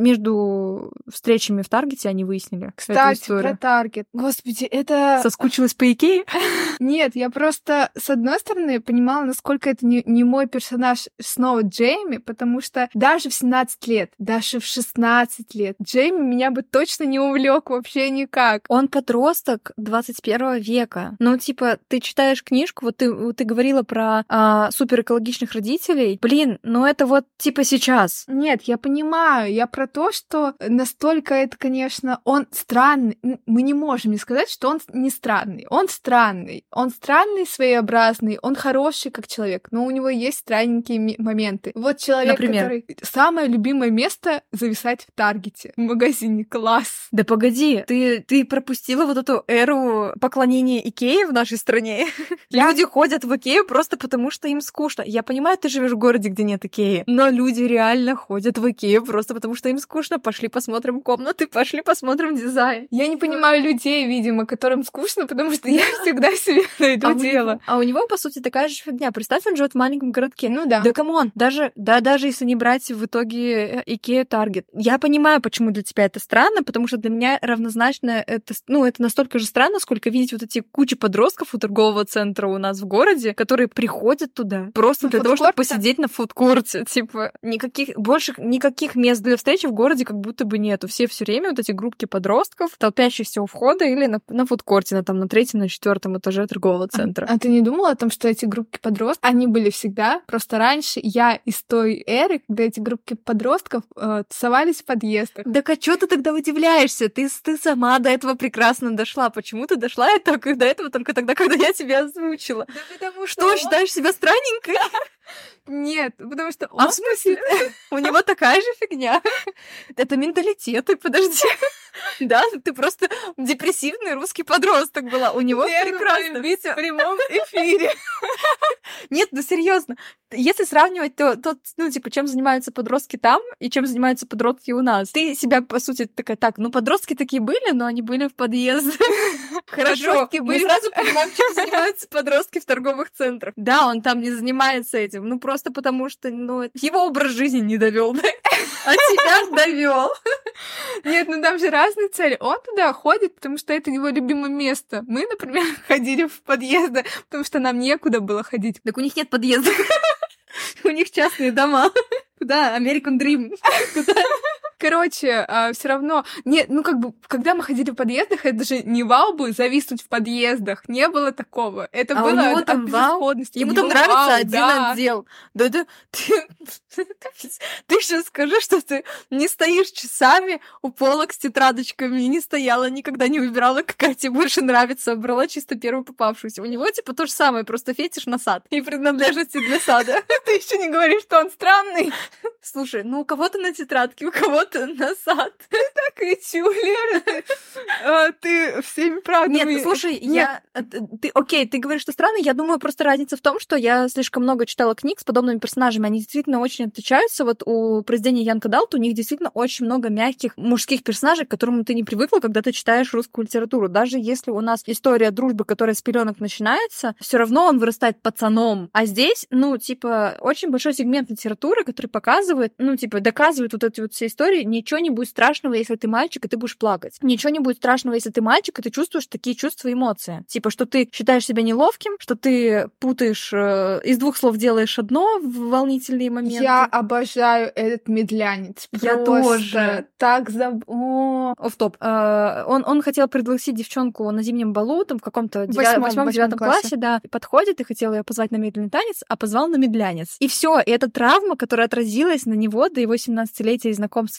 Между встречами в Таргете они выяснили. Кстати, про Таргет. Господи, это... Соскучилась по Икее? Нет, я просто, с одной стороны, понимала, насколько это не, не мой персонаж снова Джейми, потому что даже в семнадцать лет, даже в шестнадцать лет Джейми меня бы точно не увлек вообще никак. Он подросток двадцать первого века. Ну, типа, ты читаешь книжку, вот ты, вот ты говорила про а, суперэкологичных родителей. Блин, ну это вот типа сейчас. Нет, я понимаю, я про то, что настолько это, конечно, он странный. Мы не можем не сказать, что он не странный. Он странный. Он странный, своеобразный, он хороший как человек, но у него есть странненькие моменты. Вот человек, например? Который... Самое любимое место — зависать в Таргете, в магазине. Класс. Да погоди, ты, ты пропустила вот эту эру поклонения Икее в нашей стране. Я... Люди ходят в Икею просто потому, что им скучно. Я понимаю, ты живешь в городе, где нет Икеи, но люди реально ходят в Икею просто потому, что им скучно. Пошли посмотрим комнаты, пошли посмотрим дизайн. Я не понимаю людей, видимо, которым скучно, потому что я всегда себе найду а дело. У него, а у него, по сути, такая же фигня. Представь, он живет в маленьком городке. Ну да. Да камон, даже, да, даже если не брать в итоге Икею, Таргет. Я понимаю, почему для тебя это странно, потому что для меня равнозначно это, ну, это настолько же странно, сколько видеть вот эти кучи подростков у торгового центра у нас в городе, которые приходят туда просто для того, чтобы посидеть на фудкорте. Типа, никаких, больше никаких мест для встречи в городе как будто бы нету. Все все время вот эти группки подростков, толпящихся у входа или на, на фудкорте, на, там, на третьем, на четвертом этаже торгового центра. А, а ты не думала о том, что эти группки подростков, они были всегда, просто раньше я из той эры, когда эти группки подростков э, тусовались в подъездах. Так а чё ты тогда удивляешься? Ты, ты сама до этого прекрасно дошла. Почему ты дошла и только до этого только тогда, когда я тебя озвучила? Да потому что... Что, он... считаешь себя странненькой? Нет, потому что... А в смысле? У него такая же фигня. Это менталитеты, подожди. Да, ты просто депрессивный русский подросток была. У него прекрасно. В прямом эфире. Нет, ну серьезно. Если сравнивать, то, то, ну, типа, чем занимаются подростки там и чем занимаются подростки у нас. Ты себя, по сути, такая, так, ну, подростки такие были, но они были в подъезде. Хорошо, мы сразу понимаем, чем занимаются подростки в торговых центрах. Да, он там не занимается этим, ну, просто потому что, ну, его образ жизни не довел, да? А тебя довел. Нет, ну там же разные цели. Он туда ходит, потому что это его любимое место. Мы, например, ходили в подъезды, потому что нам некуда было ходить. Так у них нет подъезда. У них частные дома. Куда? American Dream. Куда? Короче, а, все равно... Нет, ну как бы, когда мы ходили в подъездах, это же не вау бы зависнуть в подъездах. Не было такого. Это а было у него от, там от безысходности. Ему там вау, нравится один да. отдел. Да, да. Ты, ты сейчас скажи, что ты не стоишь часами у полок с тетрадочками и не стояла, никогда не выбирала, какая тебе больше нравится, брала чисто первую попавшуюся. У него типа то же самое, просто фетиш на сад и принадлежности для сада. Ты еще не говоришь, что он странный. Слушай, ну у кого-то на тетрадке, у кого-то на сад. Ты так кричу, Лера. А, ты всеми правдами... Нет, слушай, я... Ты, окей, ты говоришь, что странно. Я думаю, просто разница в том, что я слишком много читала книг с подобными персонажами. Они действительно очень отличаются. Вот у произведения Янка Далт у них действительно очень много мягких мужских персонажей, к которым ты не привыкла, когда ты читаешь русскую литературу. Даже если у нас история дружбы, которая с пеленок начинается, все равно он вырастает пацаном. А здесь, ну, типа, очень большой сегмент литературы, который показывает, ну, типа, доказывает вот эти вот все истории. Ничего не будет страшного, если ты мальчик, и ты будешь плакать. Ничего не будет страшного, если ты мальчик, и ты чувствуешь такие чувства и эмоции. Типа, что ты считаешь себя неловким, что ты путаешь, э, из двух слов делаешь одно в волнительные моменты. Я обожаю этот медлянец. Я тоже. Так заб... О, офф-топ. Э, он, он хотел пригласить девчонку на зимнем балу, там, в каком-то восьмом-девятом классе, классе, да, подходит и хотел ее позвать на медленный танец, а позвал на медлянец. И все, и эта травма, которая отразилась на него до его семнадцатилетия и знакомств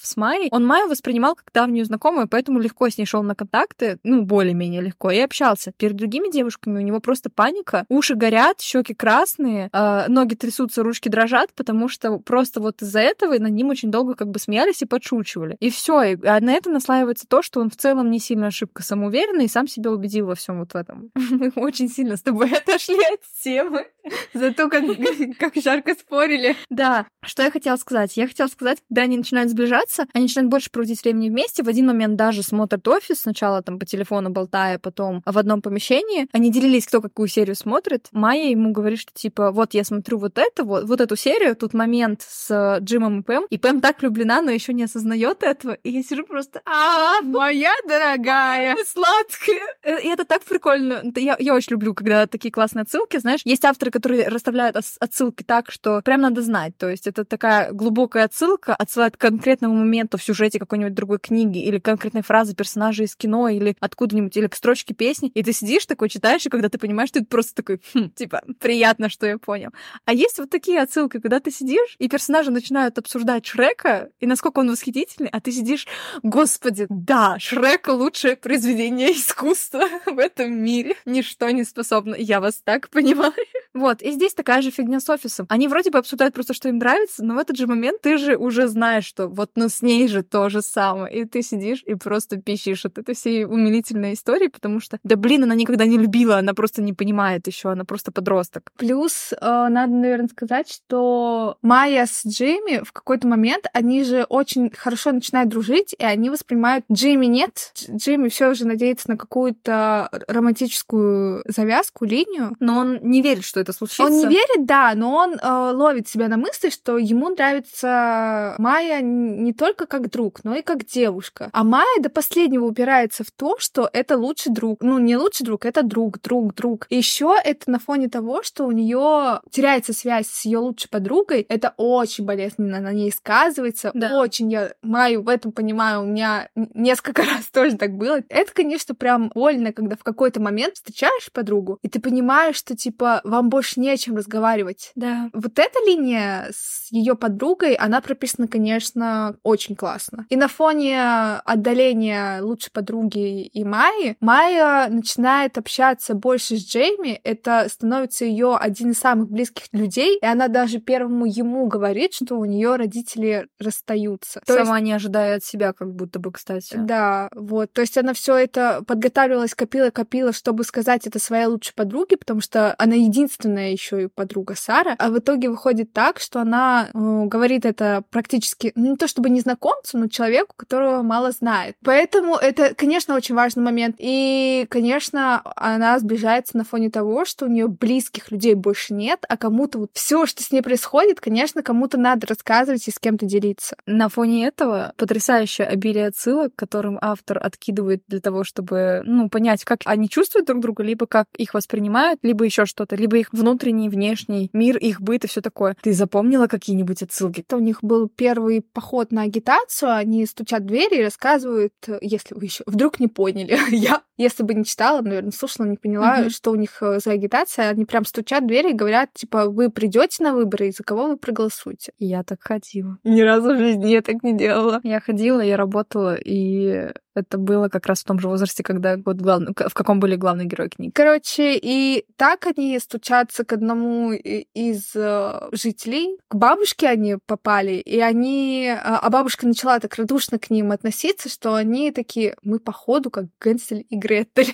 с Майей. Он Майю воспринимал как давнюю знакомую, поэтому легко с ней шел на контакты, ну, более-менее легко, и общался. Перед другими девушками у него просто паника, уши горят, щеки красные, э, ноги трясутся, ручки дрожат, потому что просто вот из-за этого над ним очень долго как бы смеялись и подшучивали. И все. И на это наслаивается то, что он в целом не сильно ошибка самоуверенный и сам себя убедил во всем вот в этом. Мы очень сильно с тобой отошли от темы. Зато как, как жарко спорили. Да. Что я хотела сказать? Я хотела сказать, когда они начинают сближаться, они начинают больше проводить времени вместе. В один момент даже смотрят офис, сначала там по телефону болтая, потом в одном помещении. Они делились, кто какую серию смотрит. Майя ему говорит, что типа, вот я смотрю вот это, вот, вот эту серию, тут момент с Джимом и Пэм, и Пэм так влюблена, но еще не осознает этого. И я сижу просто, а моя дорогая, сладкая. И это так прикольно. Я, я очень люблю, когда такие классные отсылки, знаешь. Есть авторы, которые расставляют отсылки так, что прям надо знать. То есть это такая глубокая отсылка, отсылает к конкретному моменту в сюжете какой-нибудь другой книги или конкретной фразы персонажа из кино или откуда-нибудь, или к строчке песни. И ты сидишь такой, читаешь, и когда ты понимаешь, что это просто такой, хм, типа, приятно, что я понял. А есть вот такие отсылки, когда ты сидишь, и персонажи начинают обсуждать Шрека, и насколько он восхитительный, а ты сидишь, господи, да, Шрек — лучшее произведение искусства в этом мире. Ничто не способно. Я вас так понимаю. Вот, и здесь такая же фигня с офисом. Они вроде бы обсуждают просто, что им нравится, но в этот же момент ты же уже знаешь, что вот ну с ней же то же самое. И ты сидишь и просто пищишь от этой всей умилительной истории, потому что, да блин, она никогда не любила, она просто не понимает еще, она просто подросток. Плюс, э, надо, наверное, сказать, что Майя с Джейми в какой-то момент, они же очень хорошо начинают дружить, и они воспринимают Джейми нет. Джейми все же надеется на какую-то романтическую завязку, линию. Но он не верит, что это случится. Он не верит, да, но он э, ловит себя на мысли, что ему нравится Майя не только как друг, но и как девушка. А Майя до последнего упирается в то, что это лучший друг. Ну, не лучший друг, это друг, друг, друг. И еще это на фоне того, что у нее теряется связь с ее лучшей подругой. Это очень болезненно на ней сказывается. Да. Очень я Майю в этом понимаю. У меня несколько раз тоже так было. Это, конечно, прям больно, когда в какой-то момент встречаешь подругу, и ты понимаешь, что, типа, вам больше не о чем разговаривать. Да. Вот эта линия с ее подругой, она прописана, конечно, очень классно. И на фоне отдаления лучшей подруги и Майи, Майя начинает общаться больше с Джейми. Это становится ее один из самых близких людей, и она даже первому ему говорит, что у нее родители расстаются. То Сама есть... не ожидая от себя, как будто бы, кстати. Да, вот. То есть она все это подготавливалась, копила, копила, чтобы сказать это своей лучшей подруге, потому что она единственная еще и подруга Сара. А в итоге выходит так, что она э, говорит это практически, ну, не то чтобы незнакомцу, но человеку, которого мало знает. Поэтому это, конечно, очень важный момент. И, конечно, она сближается на фоне того, что у нее близких людей больше нет, а кому-то вот все, что с ней происходит, конечно, кому-то надо рассказывать и с кем-то делиться. На фоне этого потрясающее обилие отсылок, которым автор откидывает для того, чтобы, ну, понять, как они чувствуют друг друга, либо как их воспринимают, либо еще что-то, либо их внутренний, внешний мир, их быт и все такое. Ты запомнила какие-нибудь отсылки? Это у них был первый поход на агитацию, они стучат в двери и рассказывают, если вы еще вдруг не поняли, я, если бы не читала, наверное, слушала, не поняла, mm-hmm. что у них за агитация, они прям стучат в двери и говорят, типа, вы придете на выборы, и за кого вы проголосуете? Я так ходила. Ни разу в жизни я так не делала. Я ходила, я работала, и это было как раз в том же возрасте, когда вот главный, в каком были главные герои книги. Короче, и так они стучатся к одному из э, жителей. К бабушке они попали, и они... А бабушка начала так радушно к ним относиться, что они такие, мы походу как Генсель и Гретель.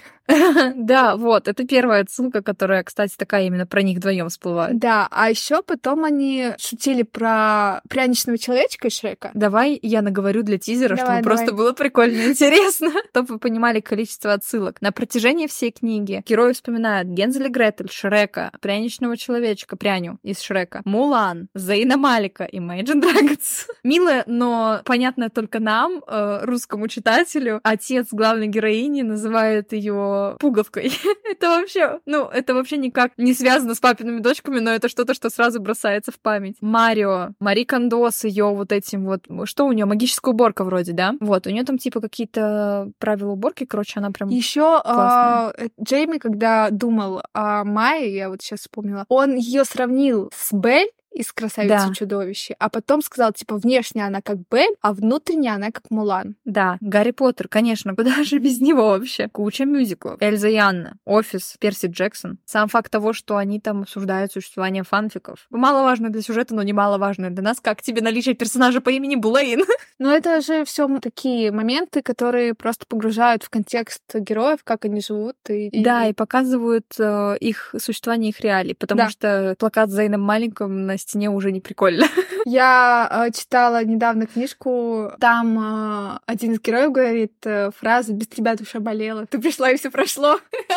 Да, вот, это первая отсылка, которая, кстати, такая именно про них вдвоем всплывает. Да, а еще потом они шутили про пряничного человечка из Шрека. Давай я наговорю для тизера, чтобы просто было прикольно и интересно, чтобы вы понимали количество отсылок. На протяжении всей книги герои вспоминают Гензель и Гретель, Шрека, пряничного человечка, пряню из Шрека, Мулан, Зейна Малика, Imagine Dragons. Мило, но понятно только нам, русскому читателю, отец главной героини называет ее пуговкой. Это вообще, ну, это вообще никак не связано с папиными дочками, но это что-то, что сразу бросается в память. Марио, Мари Кондо с ее вот этим вот, что у нее, магическая уборка вроде, да? Вот, у нее там типа какие-то правила уборки, короче, она прям еще а, Джейми, когда думал о Майе, я вот сейчас вспомнила, он ее сравнил с Бель из «Красавицы Да. и чудовище», а потом сказал, типа, внешне она как Белль, а внутренне она как Мулан. Да, Гарри Поттер, конечно, куда же без него вообще? Куча мюзиклов. Эльза и Анна, Офис, Перси Джексон. Сам факт того, что они там обсуждают существование фанфиков. Маловажно для сюжета, но немаловажно для нас, как тебе наличие персонажа по имени Блейн. Но это же все такие моменты, которые просто погружают в контекст героев, как они живут. И, и... Да, и показывают э, их существование, их реалий, потому Да. что плакат с Зейном Маленьким на стене уже не прикольно. Я э, читала недавно книжку, там э, один из героев говорит э, фразу «Без тебя душа болела, ты пришла и все прошло».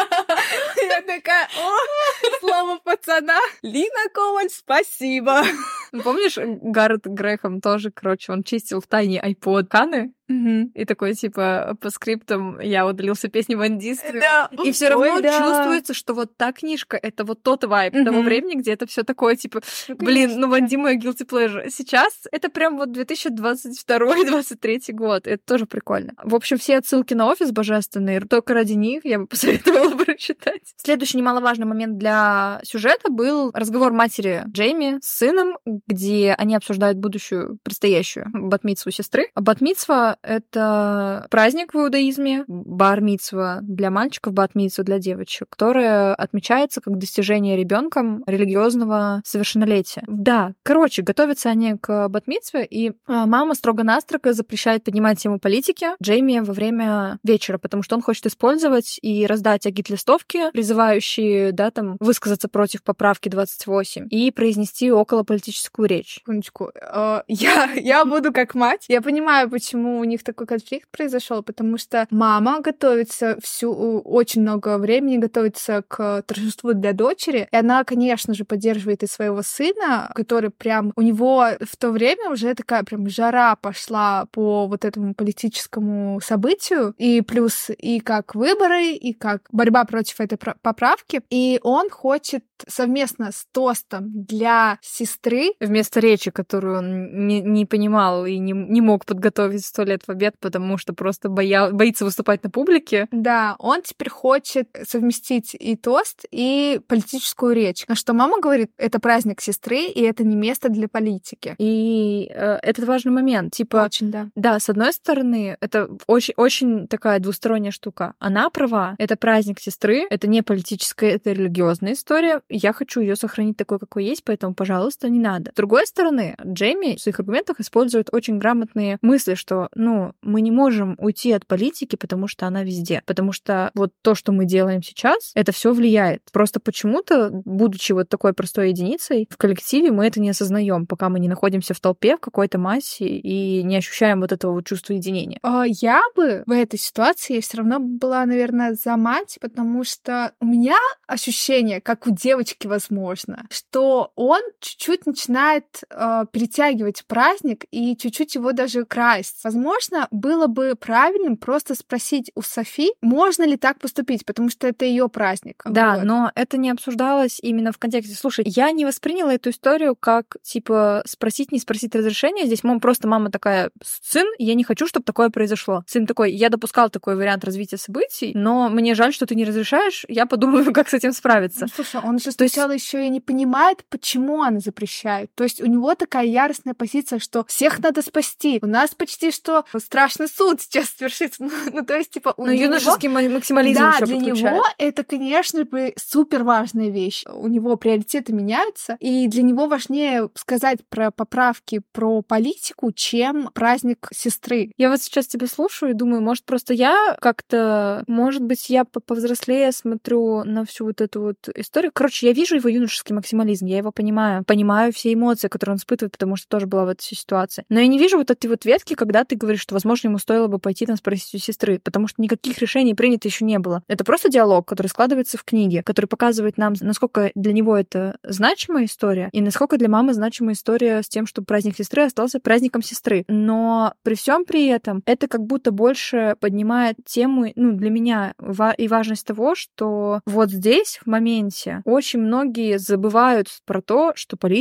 Я такая, о, слава пацана, Лина Коваль, спасибо. Помнишь, Гаррет Грэхэм тоже, короче, он чистил в тайне iPod Каны, Мгм. и такой, типа, по скриптам я удалил все песни в андистре. Да. И все равно Ой, да. чувствуется, что вот та книжка — это вот тот вайб Мгм. того времени, где это все такое, типа, Ну, блин, конечно. ну Ван Ди мой guilty pleasure. Сейчас это прям вот две тысячи двадцать второй — двадцать третий год. Это тоже прикольно. В общем, все отсылки на «Офис» божественные. Только ради них я бы посоветовала прочитать. Следующий немаловажный момент для сюжета был разговор матери Джейми с сыном, где они обсуждают будущую, предстоящую бат-мицву сестры. А бат-мицва — это праздник в иудаизме, бар-мицва для мальчиков, бат-мицва для девочек, которая отмечается как достижение ребенком религиозного совершеннолетия. Да, короче, готовятся они к бат-мицве, и а, мама строго-настрого запрещает поднимать тему политики Джейми во время вечера, потому что он хочет использовать и раздать агит-листовки, призывающие, да, там, высказаться против поправки двадцать восемь и произнести околополитическую речь. Секундочку. Э, Я, я буду как мать. Я понимаю, почему у них такой конфликт произошел, потому что мама готовится всю очень много времени, готовится к торжеству для дочери, и она, конечно же, поддерживает и своего сына, который прям у него в то время уже такая прям жара пошла по вот этому политическому событию, и плюс и как выборы, и как борьба против этой про- поправки, и он хочет совместно с тостом для сестры. Вместо речи, которую он не, не понимал и не, не мог подготовить сто лет в обед, потому что просто боя... боится выступать на публике. Да, он теперь хочет совместить и тост, и политическую речь. На что мама говорит, это праздник сестры, и это не место для политики. И э, это важный момент. Типа, Очень, да. да, с одной стороны, это очень, очень такая двусторонняя штука. Она права. Это праздник сестры, это не политическая, это религиозная история. Я хочу ее сохранить такой, какой есть, поэтому, пожалуйста, не надо. С другой стороны, Джейми в своих аргументах использует очень грамотные мысли, что, ну, мы не можем уйти от политики, потому что она везде. Потому что вот то, что мы делаем сейчас, это все влияет. Просто почему-то, будучи вот такой простой единицей, в коллективе мы это не осознаем, пока мы не находимся в толпе, в какой-то массе и не ощущаем вот этого вот чувства единения. А, Я бы в этой ситуации все равно была, наверное, за мать, потому что у меня ощущение, как у девочки, возможно, что он чуть-чуть начинает э, перетягивать праздник и чуть-чуть его даже красть. Возможно, было бы правильным просто спросить у Софи, можно ли так поступить, потому что это ее праздник. Да, Вот. но это не обсуждалось именно в контексте. Слушай, я не восприняла эту историю как, типа, спросить, не спросить разрешения. Здесь мам, просто мама такая, сын, я не хочу, чтобы такое произошло. Сын такой, я допускал такой вариант развития событий, но мне жаль, что ты не разрешаешь, я подумаю, как с этим справиться. Ну, слушай, он же То есть- сначала еще и не понимает, почему она запрещает. То есть у него такая яростная позиция, что всех надо спасти. У нас почти что страшный суд сейчас свершится. Ну, ну, то есть, типа, Ну, для него- юношеский ма- максимализм Да, ещё для подключает. него это, конечно же, супер важная вещь. У него приоритеты меняются, и для него важнее сказать про поправки, про политику, чем праздник сестры. Я вот сейчас тебя слушаю и думаю, может, просто я как-то, может быть, я по- повзрослее смотрю на всю вот эту вот историю. Короче, я вижу его юношеский максимализм, я его понимаю, понимаю все эмоции, которые он испытывает, потому что тоже была в этой ситуации. Но я не вижу вот этой вот ветки, когда ты говоришь, что, возможно, ему стоило бы пойти там спросить у сестры, потому что никаких решений принято еще не было. Это просто диалог, который складывается в книге, который показывает нам, насколько для него это значимая история, и насколько для мамы значимая история с тем, что праздник сестры остался праздником сестры. Но при всем при этом это как будто больше поднимает тему, ну, для меня ва- и важность того, что вот здесь, в моменте, очень многие забывают про то, что политика, она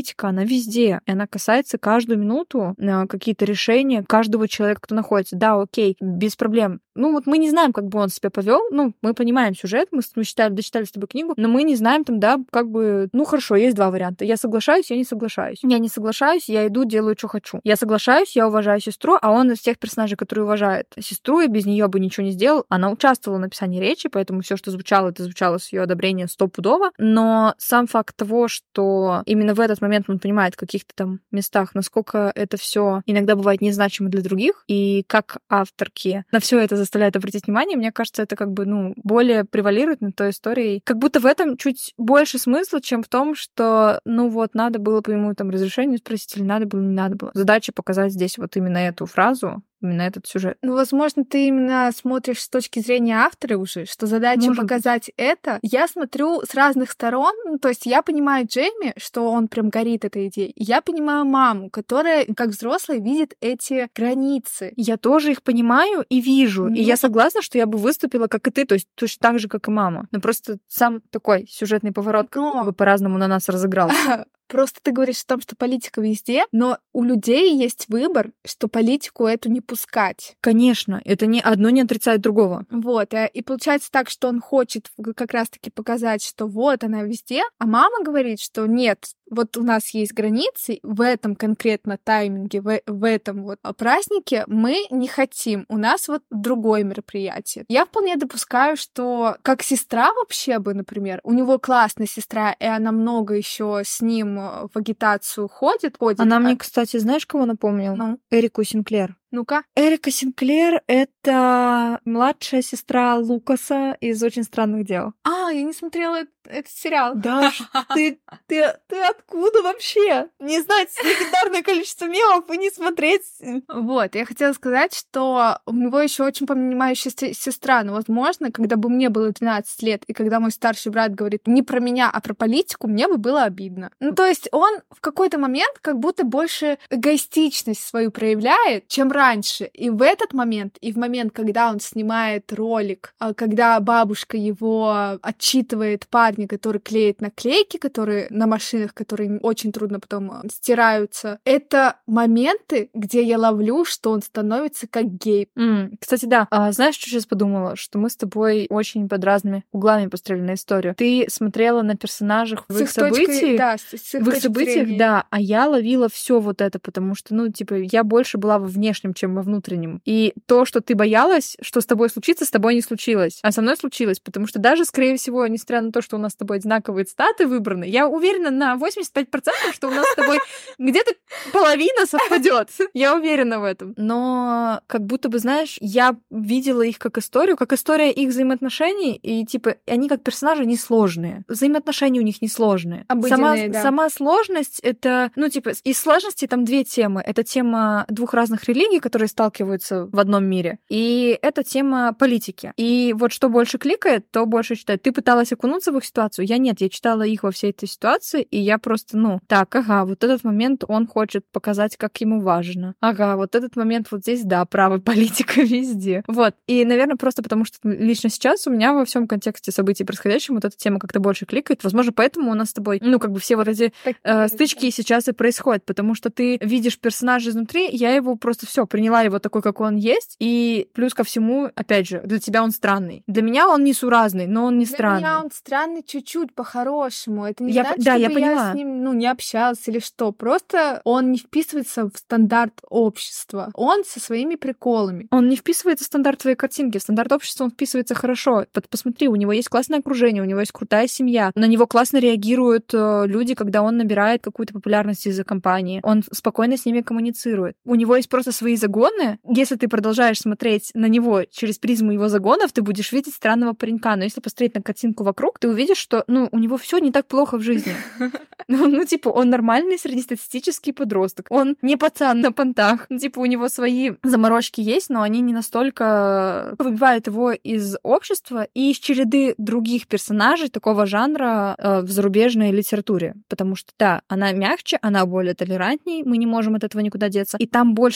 она везде, и она касается каждую минуту какие-то решения каждого человека, кто находится. Да, окей, без проблем. Ну, вот мы не знаем, как бы он себя повел. Ну, мы понимаем сюжет, мы, мы читали, дочитали с тобой книгу, но мы не знаем там, да, как бы, ну, хорошо, есть два варианта. Я соглашаюсь, я не соглашаюсь. Я не соглашаюсь, я иду, делаю, что хочу. Я соглашаюсь, я уважаю сестру, а он из тех персонажей, которые уважают сестру, и без нее бы ничего не сделал. Она участвовала в написании речи, поэтому все, что звучало, это звучало с ее одобрения стопудово. Но сам факт того, что именно в этот момент он понимает в каких-то там местах, насколько это все иногда бывает незначимо для других, и как авторки на все это заставляет обратить внимание, мне кажется, это как бы, ну, более превалирует над той историей. Как будто в этом чуть больше смысла, чем в том, что, ну вот, надо было по ему там разрешение спросить, или надо было, не надо было. Задача показать здесь вот именно эту фразу, именно этот сюжет. Ну, возможно, ты именно смотришь с точки зрения автора уже, что задача Может показать быть. это. Я смотрю с разных сторон, ну, то есть я понимаю Джейми, что он прям горит этой идеей. Я понимаю маму, которая, как взрослая, видит эти границы. Я тоже их понимаю и вижу. Mm-hmm. И я согласна, что я бы выступила, как и ты, то есть точно так же, как и мама. Но просто сам такой сюжетный поворот Но... как бы по-разному на нас разыгрался. Просто ты говоришь о том, что политика везде, но у людей есть выбор, что политику эту не пускать. Конечно, это не одно не отрицает другого. Вот, и получается так, что он хочет как раз-таки показать, что вот она везде, а мама говорит, что нет, вот у нас есть границы, в этом конкретно тайминге, в, в этом вот празднике мы не хотим, у нас вот другое мероприятие. Я вполне допускаю, что как сестра вообще бы, например, у него классная сестра, и она много еще с ним в агитацию ходит. ходит Она а... мне, кстати, знаешь, кого напомнила? Ну? Эрику Синклер. Ну-ка. Эрика Синклер — это младшая сестра Лукаса из «Очень странных дел». А, я не смотрела этот, этот сериал. Да, ты, ты, ты откуда вообще? Не знать легендарное количество мемов и не смотреть. Вот, я хотела сказать, что у него еще очень понимающая сестра, но, возможно, когда бы мне было двенадцать лет, и когда мой старший брат говорит не про меня, а про политику, мне бы было обидно. Ну, то есть он в какой-то момент как будто больше эгоистичность свою проявляет, чем раньше. раньше. И в этот момент, и в момент, когда он снимает ролик, когда бабушка его отчитывает парня, который клеит наклейки, которые на машинах, которые очень трудно потом стираются, это моменты, где я ловлю, что он становится как гей. Mm, кстати, да. А, знаешь, что сейчас подумала? Что мы с тобой очень под разными углами построили на историю. Ты смотрела на персонажах в их событиях, да, с их в их событиях, да, а я ловила все вот это, потому что, ну, типа, я больше была во внешнем, чем во внутреннем. И то, что ты боялась, что с тобой случится, с тобой не случилось. А со мной случилось, потому что даже, скорее всего, несмотря на то, что у нас с тобой одинаковые статы выбраны, я уверена на восемьдесят пять процентов, что у нас с тобой где-то половина совпадет. Я уверена в этом. Но как будто бы, знаешь, я видела их как историю, как история их взаимоотношений, и, типа, они как персонажи несложные. Взаимоотношения у них несложные. Сама, да. сама сложность — это, ну, типа, из сложности там две темы. Это тема двух разных религий, которые сталкиваются в одном мире. И это тема политики. И вот что больше кликает, то больше читает. Ты пыталась окунуться в их ситуацию? Я нет, я читала их во всей этой ситуации, и я просто, ну, так, ага, вот этот момент он хочет показать, как ему важно. Ага, вот этот момент вот здесь, да, правая политика везде. Вот. И, наверное, просто потому что лично сейчас у меня во всем контексте событий происходящего вот эта тема как-то больше кликает. Возможно, поэтому у нас с тобой, ну, как бы все вот эти э, стычки сейчас и происходят, потому что ты видишь персонажа изнутри, я его просто все приняла его такой, как он есть, и плюс ко всему, опять же, для тебя он странный. Для меня он несуразный, но он не для странный. Для меня он странный чуть-чуть по-хорошему. Это не я, значит, да, чтобы я, поняла. я с ним, ну, не общалась или что. Просто он не вписывается в стандарт общества. Он со своими приколами. Он не вписывается в стандарт твоей картинки. В стандарт общества он вписывается хорошо. Посмотри, у него есть классное окружение, у него есть крутая семья. На него классно реагируют люди, когда он набирает какую-то популярность из-за компании. Он спокойно с ними коммуницирует. У него есть просто свои загоны. Если ты продолжаешь смотреть на него через призму его загонов, ты будешь видеть странного паренька. Но если посмотреть на картинку вокруг, ты увидишь, что, ну, у него все не так плохо в жизни. Ну, ну, типа, он нормальный среднестатистический подросток. Он не пацан на понтах. Ну, типа, у него свои заморочки есть, но они не настолько выбивают его из общества и из череды других персонажей такого жанра э, в зарубежной литературе. Потому что, да, она мягче, она более толерантней, мы не можем от этого никуда деться. И там большее количество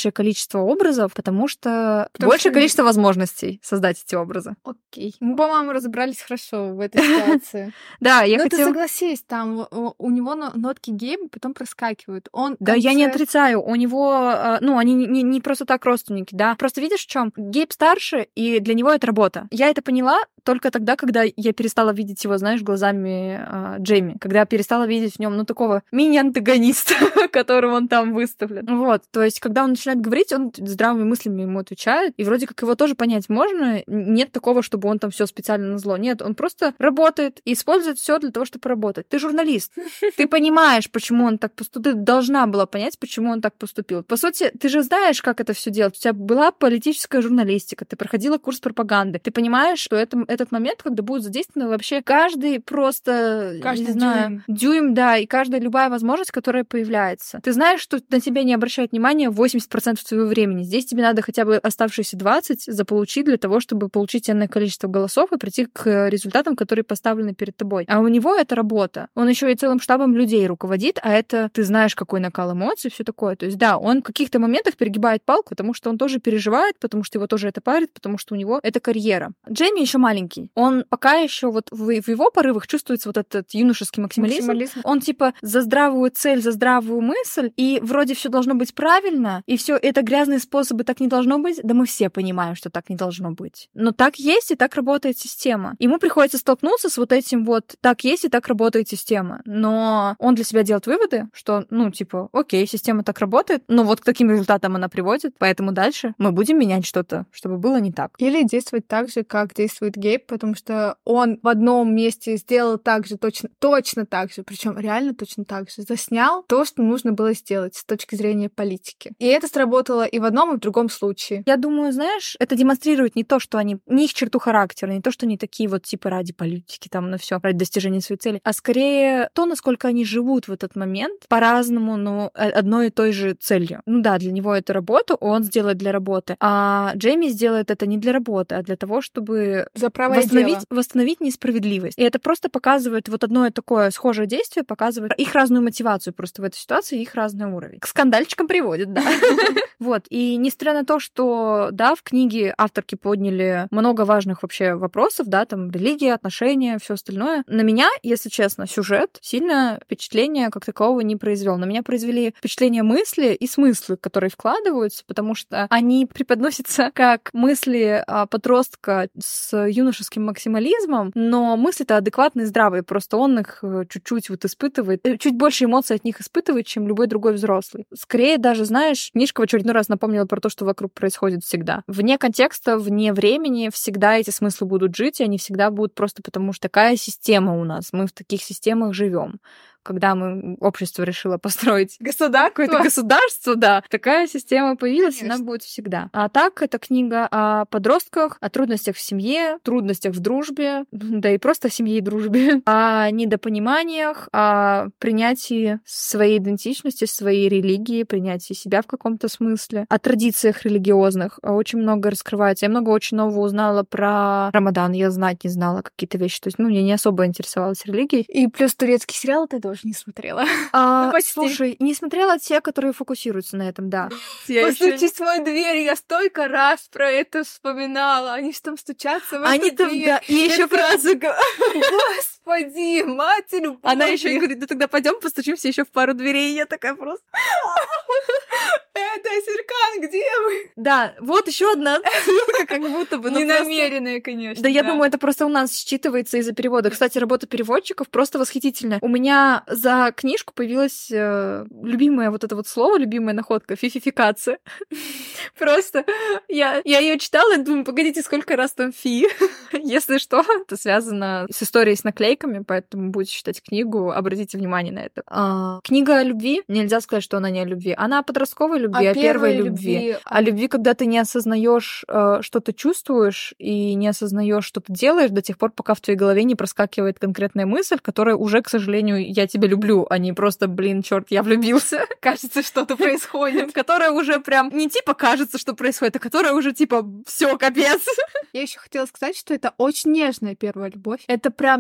количество образов, потому что Потому большее что- количество возможностей создать эти образы. Окей. Мы, по-моему, разобрались хорошо в этой ситуации. Да, я Но ты хотела... согласись, там у у него но- нотки гейба потом проскакивают. Он в Да, я не конце- отрицаю. У него, э, ну, они не, не просто так родственники, да. Просто видишь, в чем? Гейб старше, и для него это работа. Я это поняла только тогда, когда я перестала видеть его, знаешь, глазами э, Джейми. Когда я перестала видеть в нем, ну, такого мини-антагониста, которым он там выставлен. Вот. То есть, когда он начинает говорить, он здравыми мыслями ему отвечает, и вроде как его тоже понять можно. Нет такого, чтобы он там все специально назло. Нет, он просто работает и использует все для того, чтобы поработать. Ты журналист. Ты понимаешь, почему он так поступил. Ты должна была понять, почему он так поступил. По сути, ты же знаешь, как это все делать. У тебя была политическая журналистика, ты проходила курс пропаганды. Ты понимаешь, что это, этот момент, когда будет задействован вообще каждый просто, Каждый не знаю, дюйм. дюйм, да, и каждая любая возможность, которая появляется. Ты знаешь, что на тебя не обращают внимания восемьдесят процентов твоего времени. Здесь тебе надо хотя бы оставшиеся двадцать заполучить для того, чтобы получить энное количество голосов и прийти к результатам, которые поставлены перед тобой. А у него это работа. Он еще и целым штабом людей руководит, а это ты знаешь, какой накал эмоций, все такое. То есть, да, он в каких-то моментах перегибает палку, потому что он тоже переживает, потому что его тоже это парит, потому что у него это карьера. Джейми еще маленький. Он пока еще вот в, в его порывах чувствуется вот этот юношеский максимализм. Максимализм. Он типа за здравую цель, за здравую мысль, и вроде все должно быть правильно, и все это грязные способы, так не должно быть. Да мы все понимаем, что так не должно быть. Но так есть, и так работает система. Ему приходится столкнуться с вот этим вот так есть, и так работает система. Но он для себя делает выводы, что, ну, типа, окей, система так работает, но вот к таким результатам она приводит, поэтому дальше мы будем менять что-то, чтобы было не так. Или действовать так же, как действует Гейб, потому что он в одном месте сделал так же, точно, точно так же, причем реально точно так же, заснял то, что нужно было сделать с точки зрения политики. И это сработало и в одном, и в другом случае. Я думаю, знаешь, это демонстрирует не то, что они, не их черту характера, не то, что они такие вот типа ради политики, там, на все, ради достижения своей цели, а скорее то, насколько они живут в этот момент по-разному, но одной и той же целью. Ну да, для него это работа, он сделает для работы, а Джейми сделает это не для работы, а для того, чтобы За правое восстановить, дело. восстановить несправедливость. И это просто показывает вот одно такое схожее действие, показывает их разную мотивацию просто в этой ситуации, их разный уровень. К скандальчикам приводит, да. Вот. И несмотря на то, что, да, в книге авторки подняли много важных вообще вопросов, да, там религия, отношения, все остальное, на меня, если честно, сюжет сильно впечатления как такового не произвел. На меня произвели впечатление мысли и смыслы, которые вкладываются, потому что они преподносятся как мысли а, подростка с юношеским максимализмом, но мысли-то адекватные, здравые, просто он их э, чуть-чуть вот испытывает, э, чуть больше эмоций от них испытывает, чем любой другой взрослый. Скорее даже, знаешь, книжка в очередной раз напомнила про то, что вокруг происходит всегда. Вне контекста, вне времени всегда эти смыслы будут жить, и они всегда будут просто потому, что такая система у нас. Мы в таких системах живем. Когда мы, общество решило построить Государство. какое-то государство, да, такая система появилась, Конечно. она будет всегда. А так, это книга о подростках, о трудностях в семье, трудностях в дружбе, да и просто о семье и дружбе, о недопониманиях, о принятии своей идентичности, своей религии, принятии себя в каком-то смысле, о традициях религиозных. Очень много раскрывается. Я много очень нового узнала про Рамадан. Я знать не знала какие-то вещи. То есть, ну, я не особо интересовалась религией. И плюс турецкий сериал ты тоже не смотрела. А, Ну, почти. слушай, не смотрела те, которые фокусируются на этом, да. Постучись в мою дверь, я столько раз про это вспоминала. Они же там стучатся в Они эту там, дверь. да, и еще Я фразу Господи, матерь Божья. Она еще и говорит, да тогда пойдем постучимся еще в пару дверей. И я такая просто. Это Серкан, где вы? Да, вот еще одна отсылка, как будто бы. ну, просто- Ненамеренная, конечно. Да, я думаю, это просто у нас считывается из-за перевода. Кстати, работа переводчиков просто восхитительная. У меня за книжку появилось э, любимое вот это вот слово, любимая находка — фифификация. Просто я, я ее читала и думаю, погодите, сколько раз там фи? Если что, это связано с историей с наклейками, поэтому будете читать книгу, обратите внимание на это. А, книга о любви, нельзя сказать, что она не о любви. Она о подростковой любви, о, первой любви. О любви, когда ты не осознаешь, э, что ты чувствуешь, и не осознаешь, что ты делаешь до тех пор, пока в твоей голове не проскакивает конкретная мысль, которая уже, к сожалению, я тебя люблю, а не просто, блин, черт, я влюбился. Кажется, что-то происходит. Которая уже прям не типа кажется, что происходит, а которая уже типа все капец. Я еще хотела сказать, что это очень нежная первая любовь. Это прям, ну вообще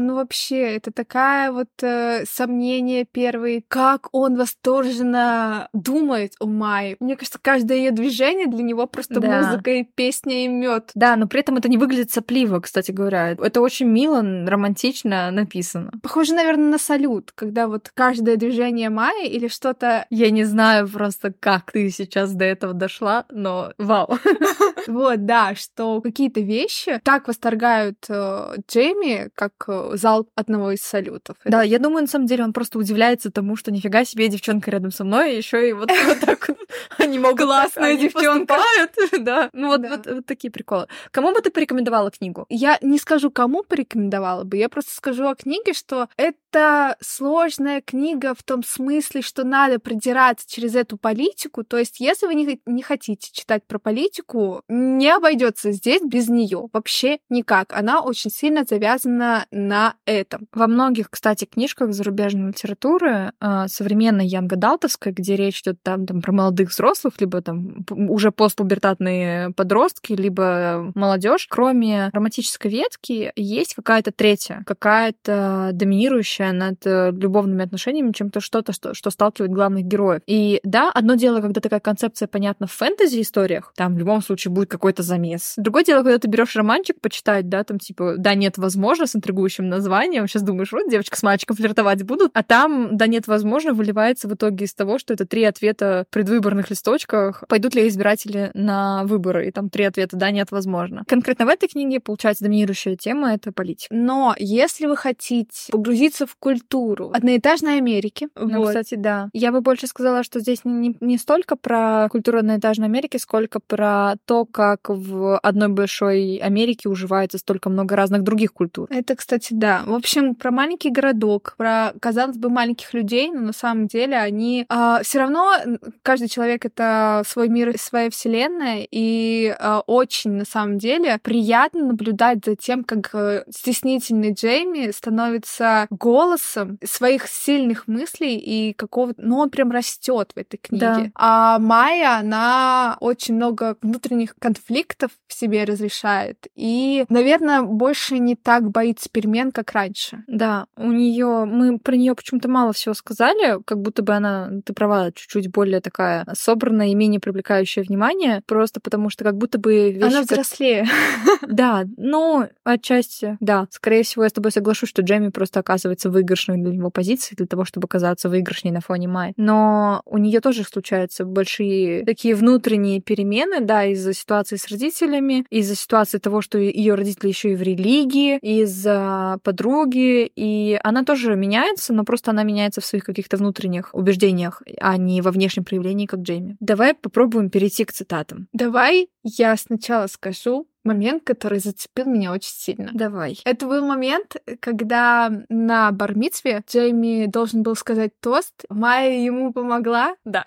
вообще, это такая вот э, сомнение первые, как он восторженно думает о Майе. Мне кажется, каждое ее движение для него просто Да. музыка и песня и мед. Да, но при этом это не выглядит сопливо, кстати говоря. Это очень мило, романтично написано. Похоже, наверное, на салют, когда вот каждое движение Майи или что-то... Я не знаю просто, как ты сейчас до этого дошла, но вау. Вот, да, что какие-то вещи так восторгают э, Джейми, как э, зал одного из салютов. Да, я думаю, на самом деле он просто удивляется тому, что нифига себе девчонка рядом со мной, еще и вот так вот они могут... Классная девчонка. Да, ну вот такие приколы. Кому бы ты порекомендовала книгу? Я не скажу, кому порекомендовала бы, я просто скажу о книге, что это сложная книга в том смысле, что надо продираться через эту политику. То есть, если вы не, не хотите читать про политику, не обойдется здесь без нее. Вообще никак. Она очень сильно завязана на этом. Во многих, кстати, книжках зарубежной литературы, современной янг-адалтовской, где речь идет там, там про молодых взрослых, либо там уже постпубертатные подростки, либо молодежь, кроме романтической ветки, есть какая-то третья, какая-то доминирующая над любовными отношениями, чем-то что-то, что, что сталкивает главных героев. И да, одно дело, когда такая концепция понятна в фэнтези-историях, там в любом случае будет какой-то замес. Другое дело, когда ты берешь романчик почитать, да, там типа «Да, нет, возможно», с интригующим названием, сейчас думаешь, вот девочка с мальчиком флиртовать будут, а там «Да, нет, возможно» выливается в итоге из того, что это три ответа в предвыборных листочках, пойдут ли избиратели на выборы, и там три ответа «Да, нет, возможно». Конкретно в этой книге, получается, доминирующая тема — это политика. Но если вы хотите погрузиться в культуру одноэтажной Америки... Ну, вот. Кстати, да. Я бы больше сказала, что здесь не, не столько про культуру одноэтажной Америки, сколько про то, как в одной большой Америке уживается столько много разных других культур. Это, кстати, да. В общем, про маленький городок, про, казалось бы, маленьких людей, но на самом деле они... А, все равно каждый человек — это свой мир и своя вселенная, и а, очень, на самом деле, приятно наблюдать за тем, как а, стеснительный Джейми становится голосом своих сильных мыслей и какого-то... Ну, он прям растет в этой книге. Да. А Майя, она очень много внутренних конфликтов в себе разрешает. И, наверное, больше не так боится перемен, как раньше. Да, у нее мы про нее почему-то мало всего сказали, как будто бы она, ты права, чуть-чуть более такая собранная и менее привлекающая внимание, просто потому что как будто бы вещи... Она взрослее. Как... Да, ну, отчасти, да. Скорее всего, я с тобой соглашусь, что Джейми просто оказывается выигрышной для него позиции, для того, чтобы оказаться выигрышней на фоне Майи. Но у нее тоже случаются большие такие внутренние перемены, да, из-за ситуации с родителями, из-за ситуации того, что ее родители еще и в религии, из-за подруги, и она тоже меняется, но просто она меняется в своих каких-то внутренних убеждениях, а не во внешнем проявлении, как Джейми. Давай попробуем перейти к цитатам. Давай я сначала скажу момент, который зацепил меня очень сильно. Давай. Это был момент, когда на бар-мицве Джейми должен был сказать тост. Майя ему помогла. Да.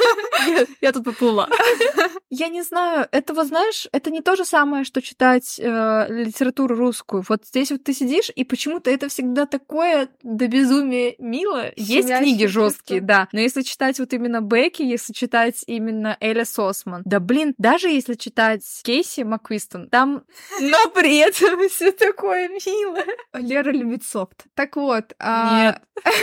Я тут поплыла. Я не знаю, этого, знаешь, это не то же самое, что читать э, литературу русскую. Вот здесь вот ты сидишь, и почему-то это всегда такое до безумия мило. Есть книги жесткие, да. Но если читать вот именно Бекки, если читать именно Элис Осман, да блин, даже если читать Кейси Маквистон, там, но при этом все такое милое. Лера любит софт. Так вот. Нет.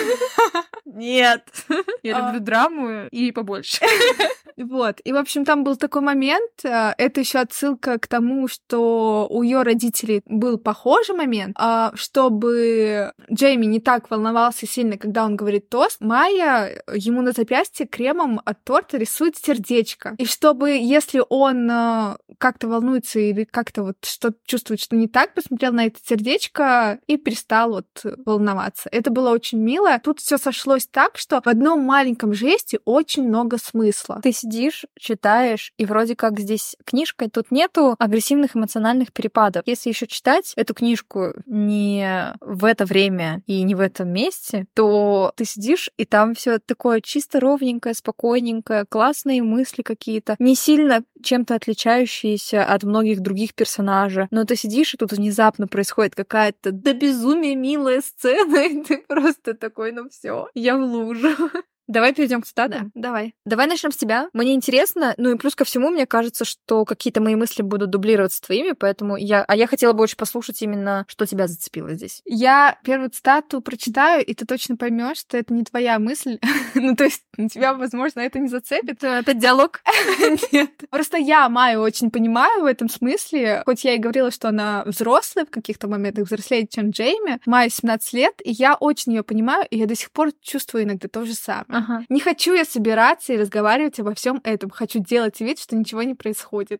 Нет. Я люблю драму и побольше. Вот. И, в общем, там был такой момент, это еще отсылка к тому, что у ее родителей был похожий момент, чтобы Джейми не так волновался сильно, когда он говорит тост, Майя ему на запястье кремом от торта рисует сердечко. И чтобы, если он как-то волнуется или как-то вот что-то чувствует, что не так, посмотрел на это сердечко и перестал вот волноваться. Это было очень мило. Тут все сошлось так, что в одном маленьком жесте очень много смысла. Ты сидишь, читаешь, и вроде как здесь книжка, тут нету агрессивных эмоциональных перепадов. Если еще читать эту книжку не в это время и не в этом месте, то ты сидишь, и там все такое чисто ровненькое, спокойненькое, классные мысли какие-то, не сильно чем-то отличающиеся от многих других персонажей. Но ты сидишь, и тут внезапно происходит какая-то до безумия милая сцена, и ты просто такой, ну все, я в лужу. Давай перейдем к цитатам. Да, давай. Давай начнем с тебя. Мне интересно, ну и плюс ко всему, мне кажется, что какие-то мои мысли будут дублироваться с твоими, поэтому я... А я хотела бы очень послушать именно, что тебя зацепило здесь. Я первую цитату прочитаю, и ты точно поймешь, что это не твоя мысль. Ну, то есть тебя, возможно, это не зацепит. Опять диалог? Нет. Просто я Майю очень понимаю в этом смысле. Хоть я и говорила, что она взрослая в каких-то моментах, взрослее, чем Джейми. Майе семнадцать лет, и я очень ее понимаю, и я до сих пор чувствую иногда то же самое. Ага. Не хочу я собираться и разговаривать обо всем этом. Хочу делать вид, что ничего не происходит.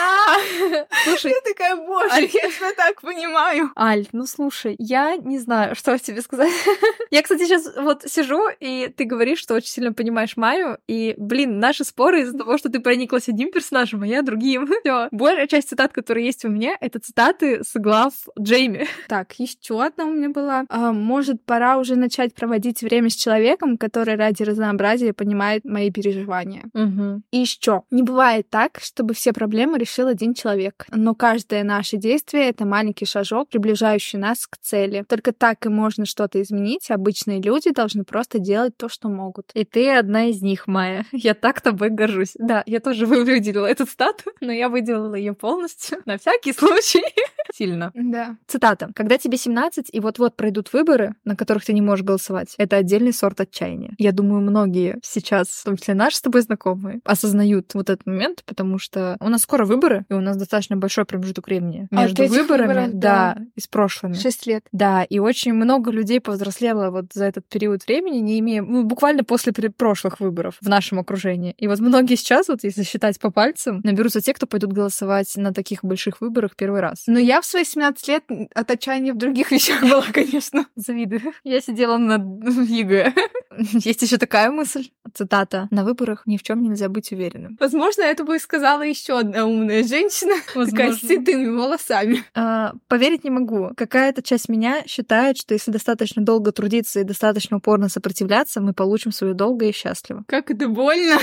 Слушай, Я такая, боже, я тебя так понимаю. Аль, ну слушай, я не знаю, что тебе сказать. Я, кстати, сейчас вот сижу, и ты говоришь, что очень сильно понимаешь Майю, и, блин, наши споры из-за того, что ты прониклась одним персонажем, а я другим. Всё. Большая часть цитат, которые есть у меня, это цитаты с глав Джейми. Так, еще одна у меня была. А, может, пора уже начать проводить время с человеком, который ради разнообразия понимает мои переживания. Угу. И еще, не бывает так, чтобы все проблемы решил один человек. Но каждое наше действие — это маленький шажок, приближающий нас к цели. Только так и можно что-то изменить. Обычные люди должны просто делать то, что могут. И ты одна из них, Майя. Я так тобой горжусь. Да, я тоже выделила эту цитату, но я выделила ее полностью на всякий случай. Сильно. Да. Цитата. «Когда тебе семнадцать и вот-вот пройдут выборы, на которых ты не можешь голосовать, это отдельный сорт отчаяния». Я думаю, многие сейчас, в том числе наши с тобой знакомые, осознают вот этот момент, потому что у нас скоро выборы, и у нас достаточно большой промежуток времени между а выборами, выборов, да, да, и с прошлыми. Шесть лет. Да, и очень много людей повзрослело вот за этот период времени, не имея, ну, буквально после прошлых выборов в нашем окружении. И вот многие сейчас, вот если считать по пальцам, наберутся те, кто пойдут голосовать на таких больших выборах первый раз. Но я в свои семнадцать лет от отчаяния в других вещах была, конечно. Завидую. Я сидела над ЕГЭ. Есть еще такая мысль. Цитата. «На выборах ни в чем нельзя быть уверенным». Возможно, это бы сказала еще одна умная женщина. Такая с седыми волосами. А, поверить не могу. Какая-то часть меня считает, что если достаточно долго трудиться и достаточно упорно сопротивляться, мы получим свое долго и счастливо. Как это больно.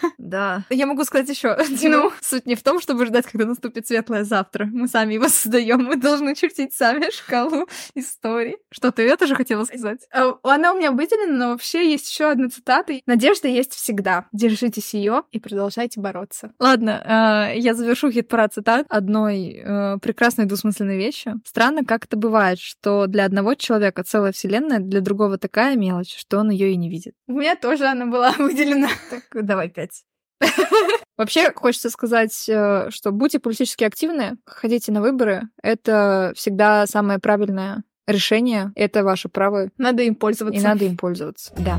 Да. Я могу сказать еще. Ну, суть не в том, чтобы ждать, когда наступит светлое завтра. Мы сами его создаем. Мы должны чертить сами шкалу историй. Что ты это же хотела сказать? Она у меня выделена, но вообще есть еще одна цитата. Надежда есть всегда. Держитесь ее и продолжайте бороться. Ладно, э, я завершу хит-парад цитат одной э, прекрасной двусмысленной вещью. Странно, как это бывает, что для одного человека целая вселенная, для другого такая мелочь, что он ее и не видит. У меня тоже она была выделена. Так, давай пять. Вообще, хочется сказать, что будьте политически активны, ходите на выборы. Это всегда самое правильное решение. Это ваше право. Надо им пользоваться. И надо им пользоваться, да.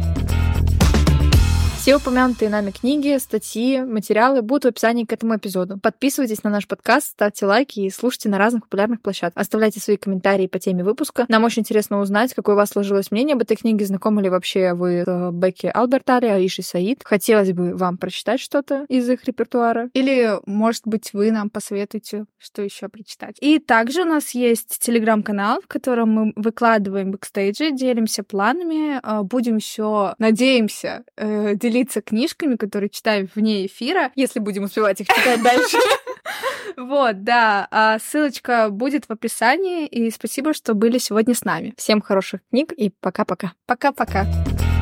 Все упомянутые нами книги, статьи, материалы будут в описании к этому эпизоду. Подписывайтесь на наш подкаст, ставьте лайки и слушайте на разных популярных площадках. Оставляйте свои комментарии по теме выпуска. Нам очень интересно узнать, какое у вас сложилось мнение об этой книге. Знакомы ли вообще вы с Бекки Албертали, Аишей Саид? Хотелось бы вам прочитать что-то из их репертуара. Или, может быть, вы нам посоветуете, что еще прочитать. И также у нас есть телеграм-канал, в котором мы выкладываем бэкстейджи, делимся планами, будем еще, надеемся, делиться делиться книжками, которые читаем вне эфира, если будем успевать их читать дальше. Вот, да. Ссылочка будет в описании, и спасибо, что были сегодня с нами. Всем хороших книг и пока-пока. Пока-пока.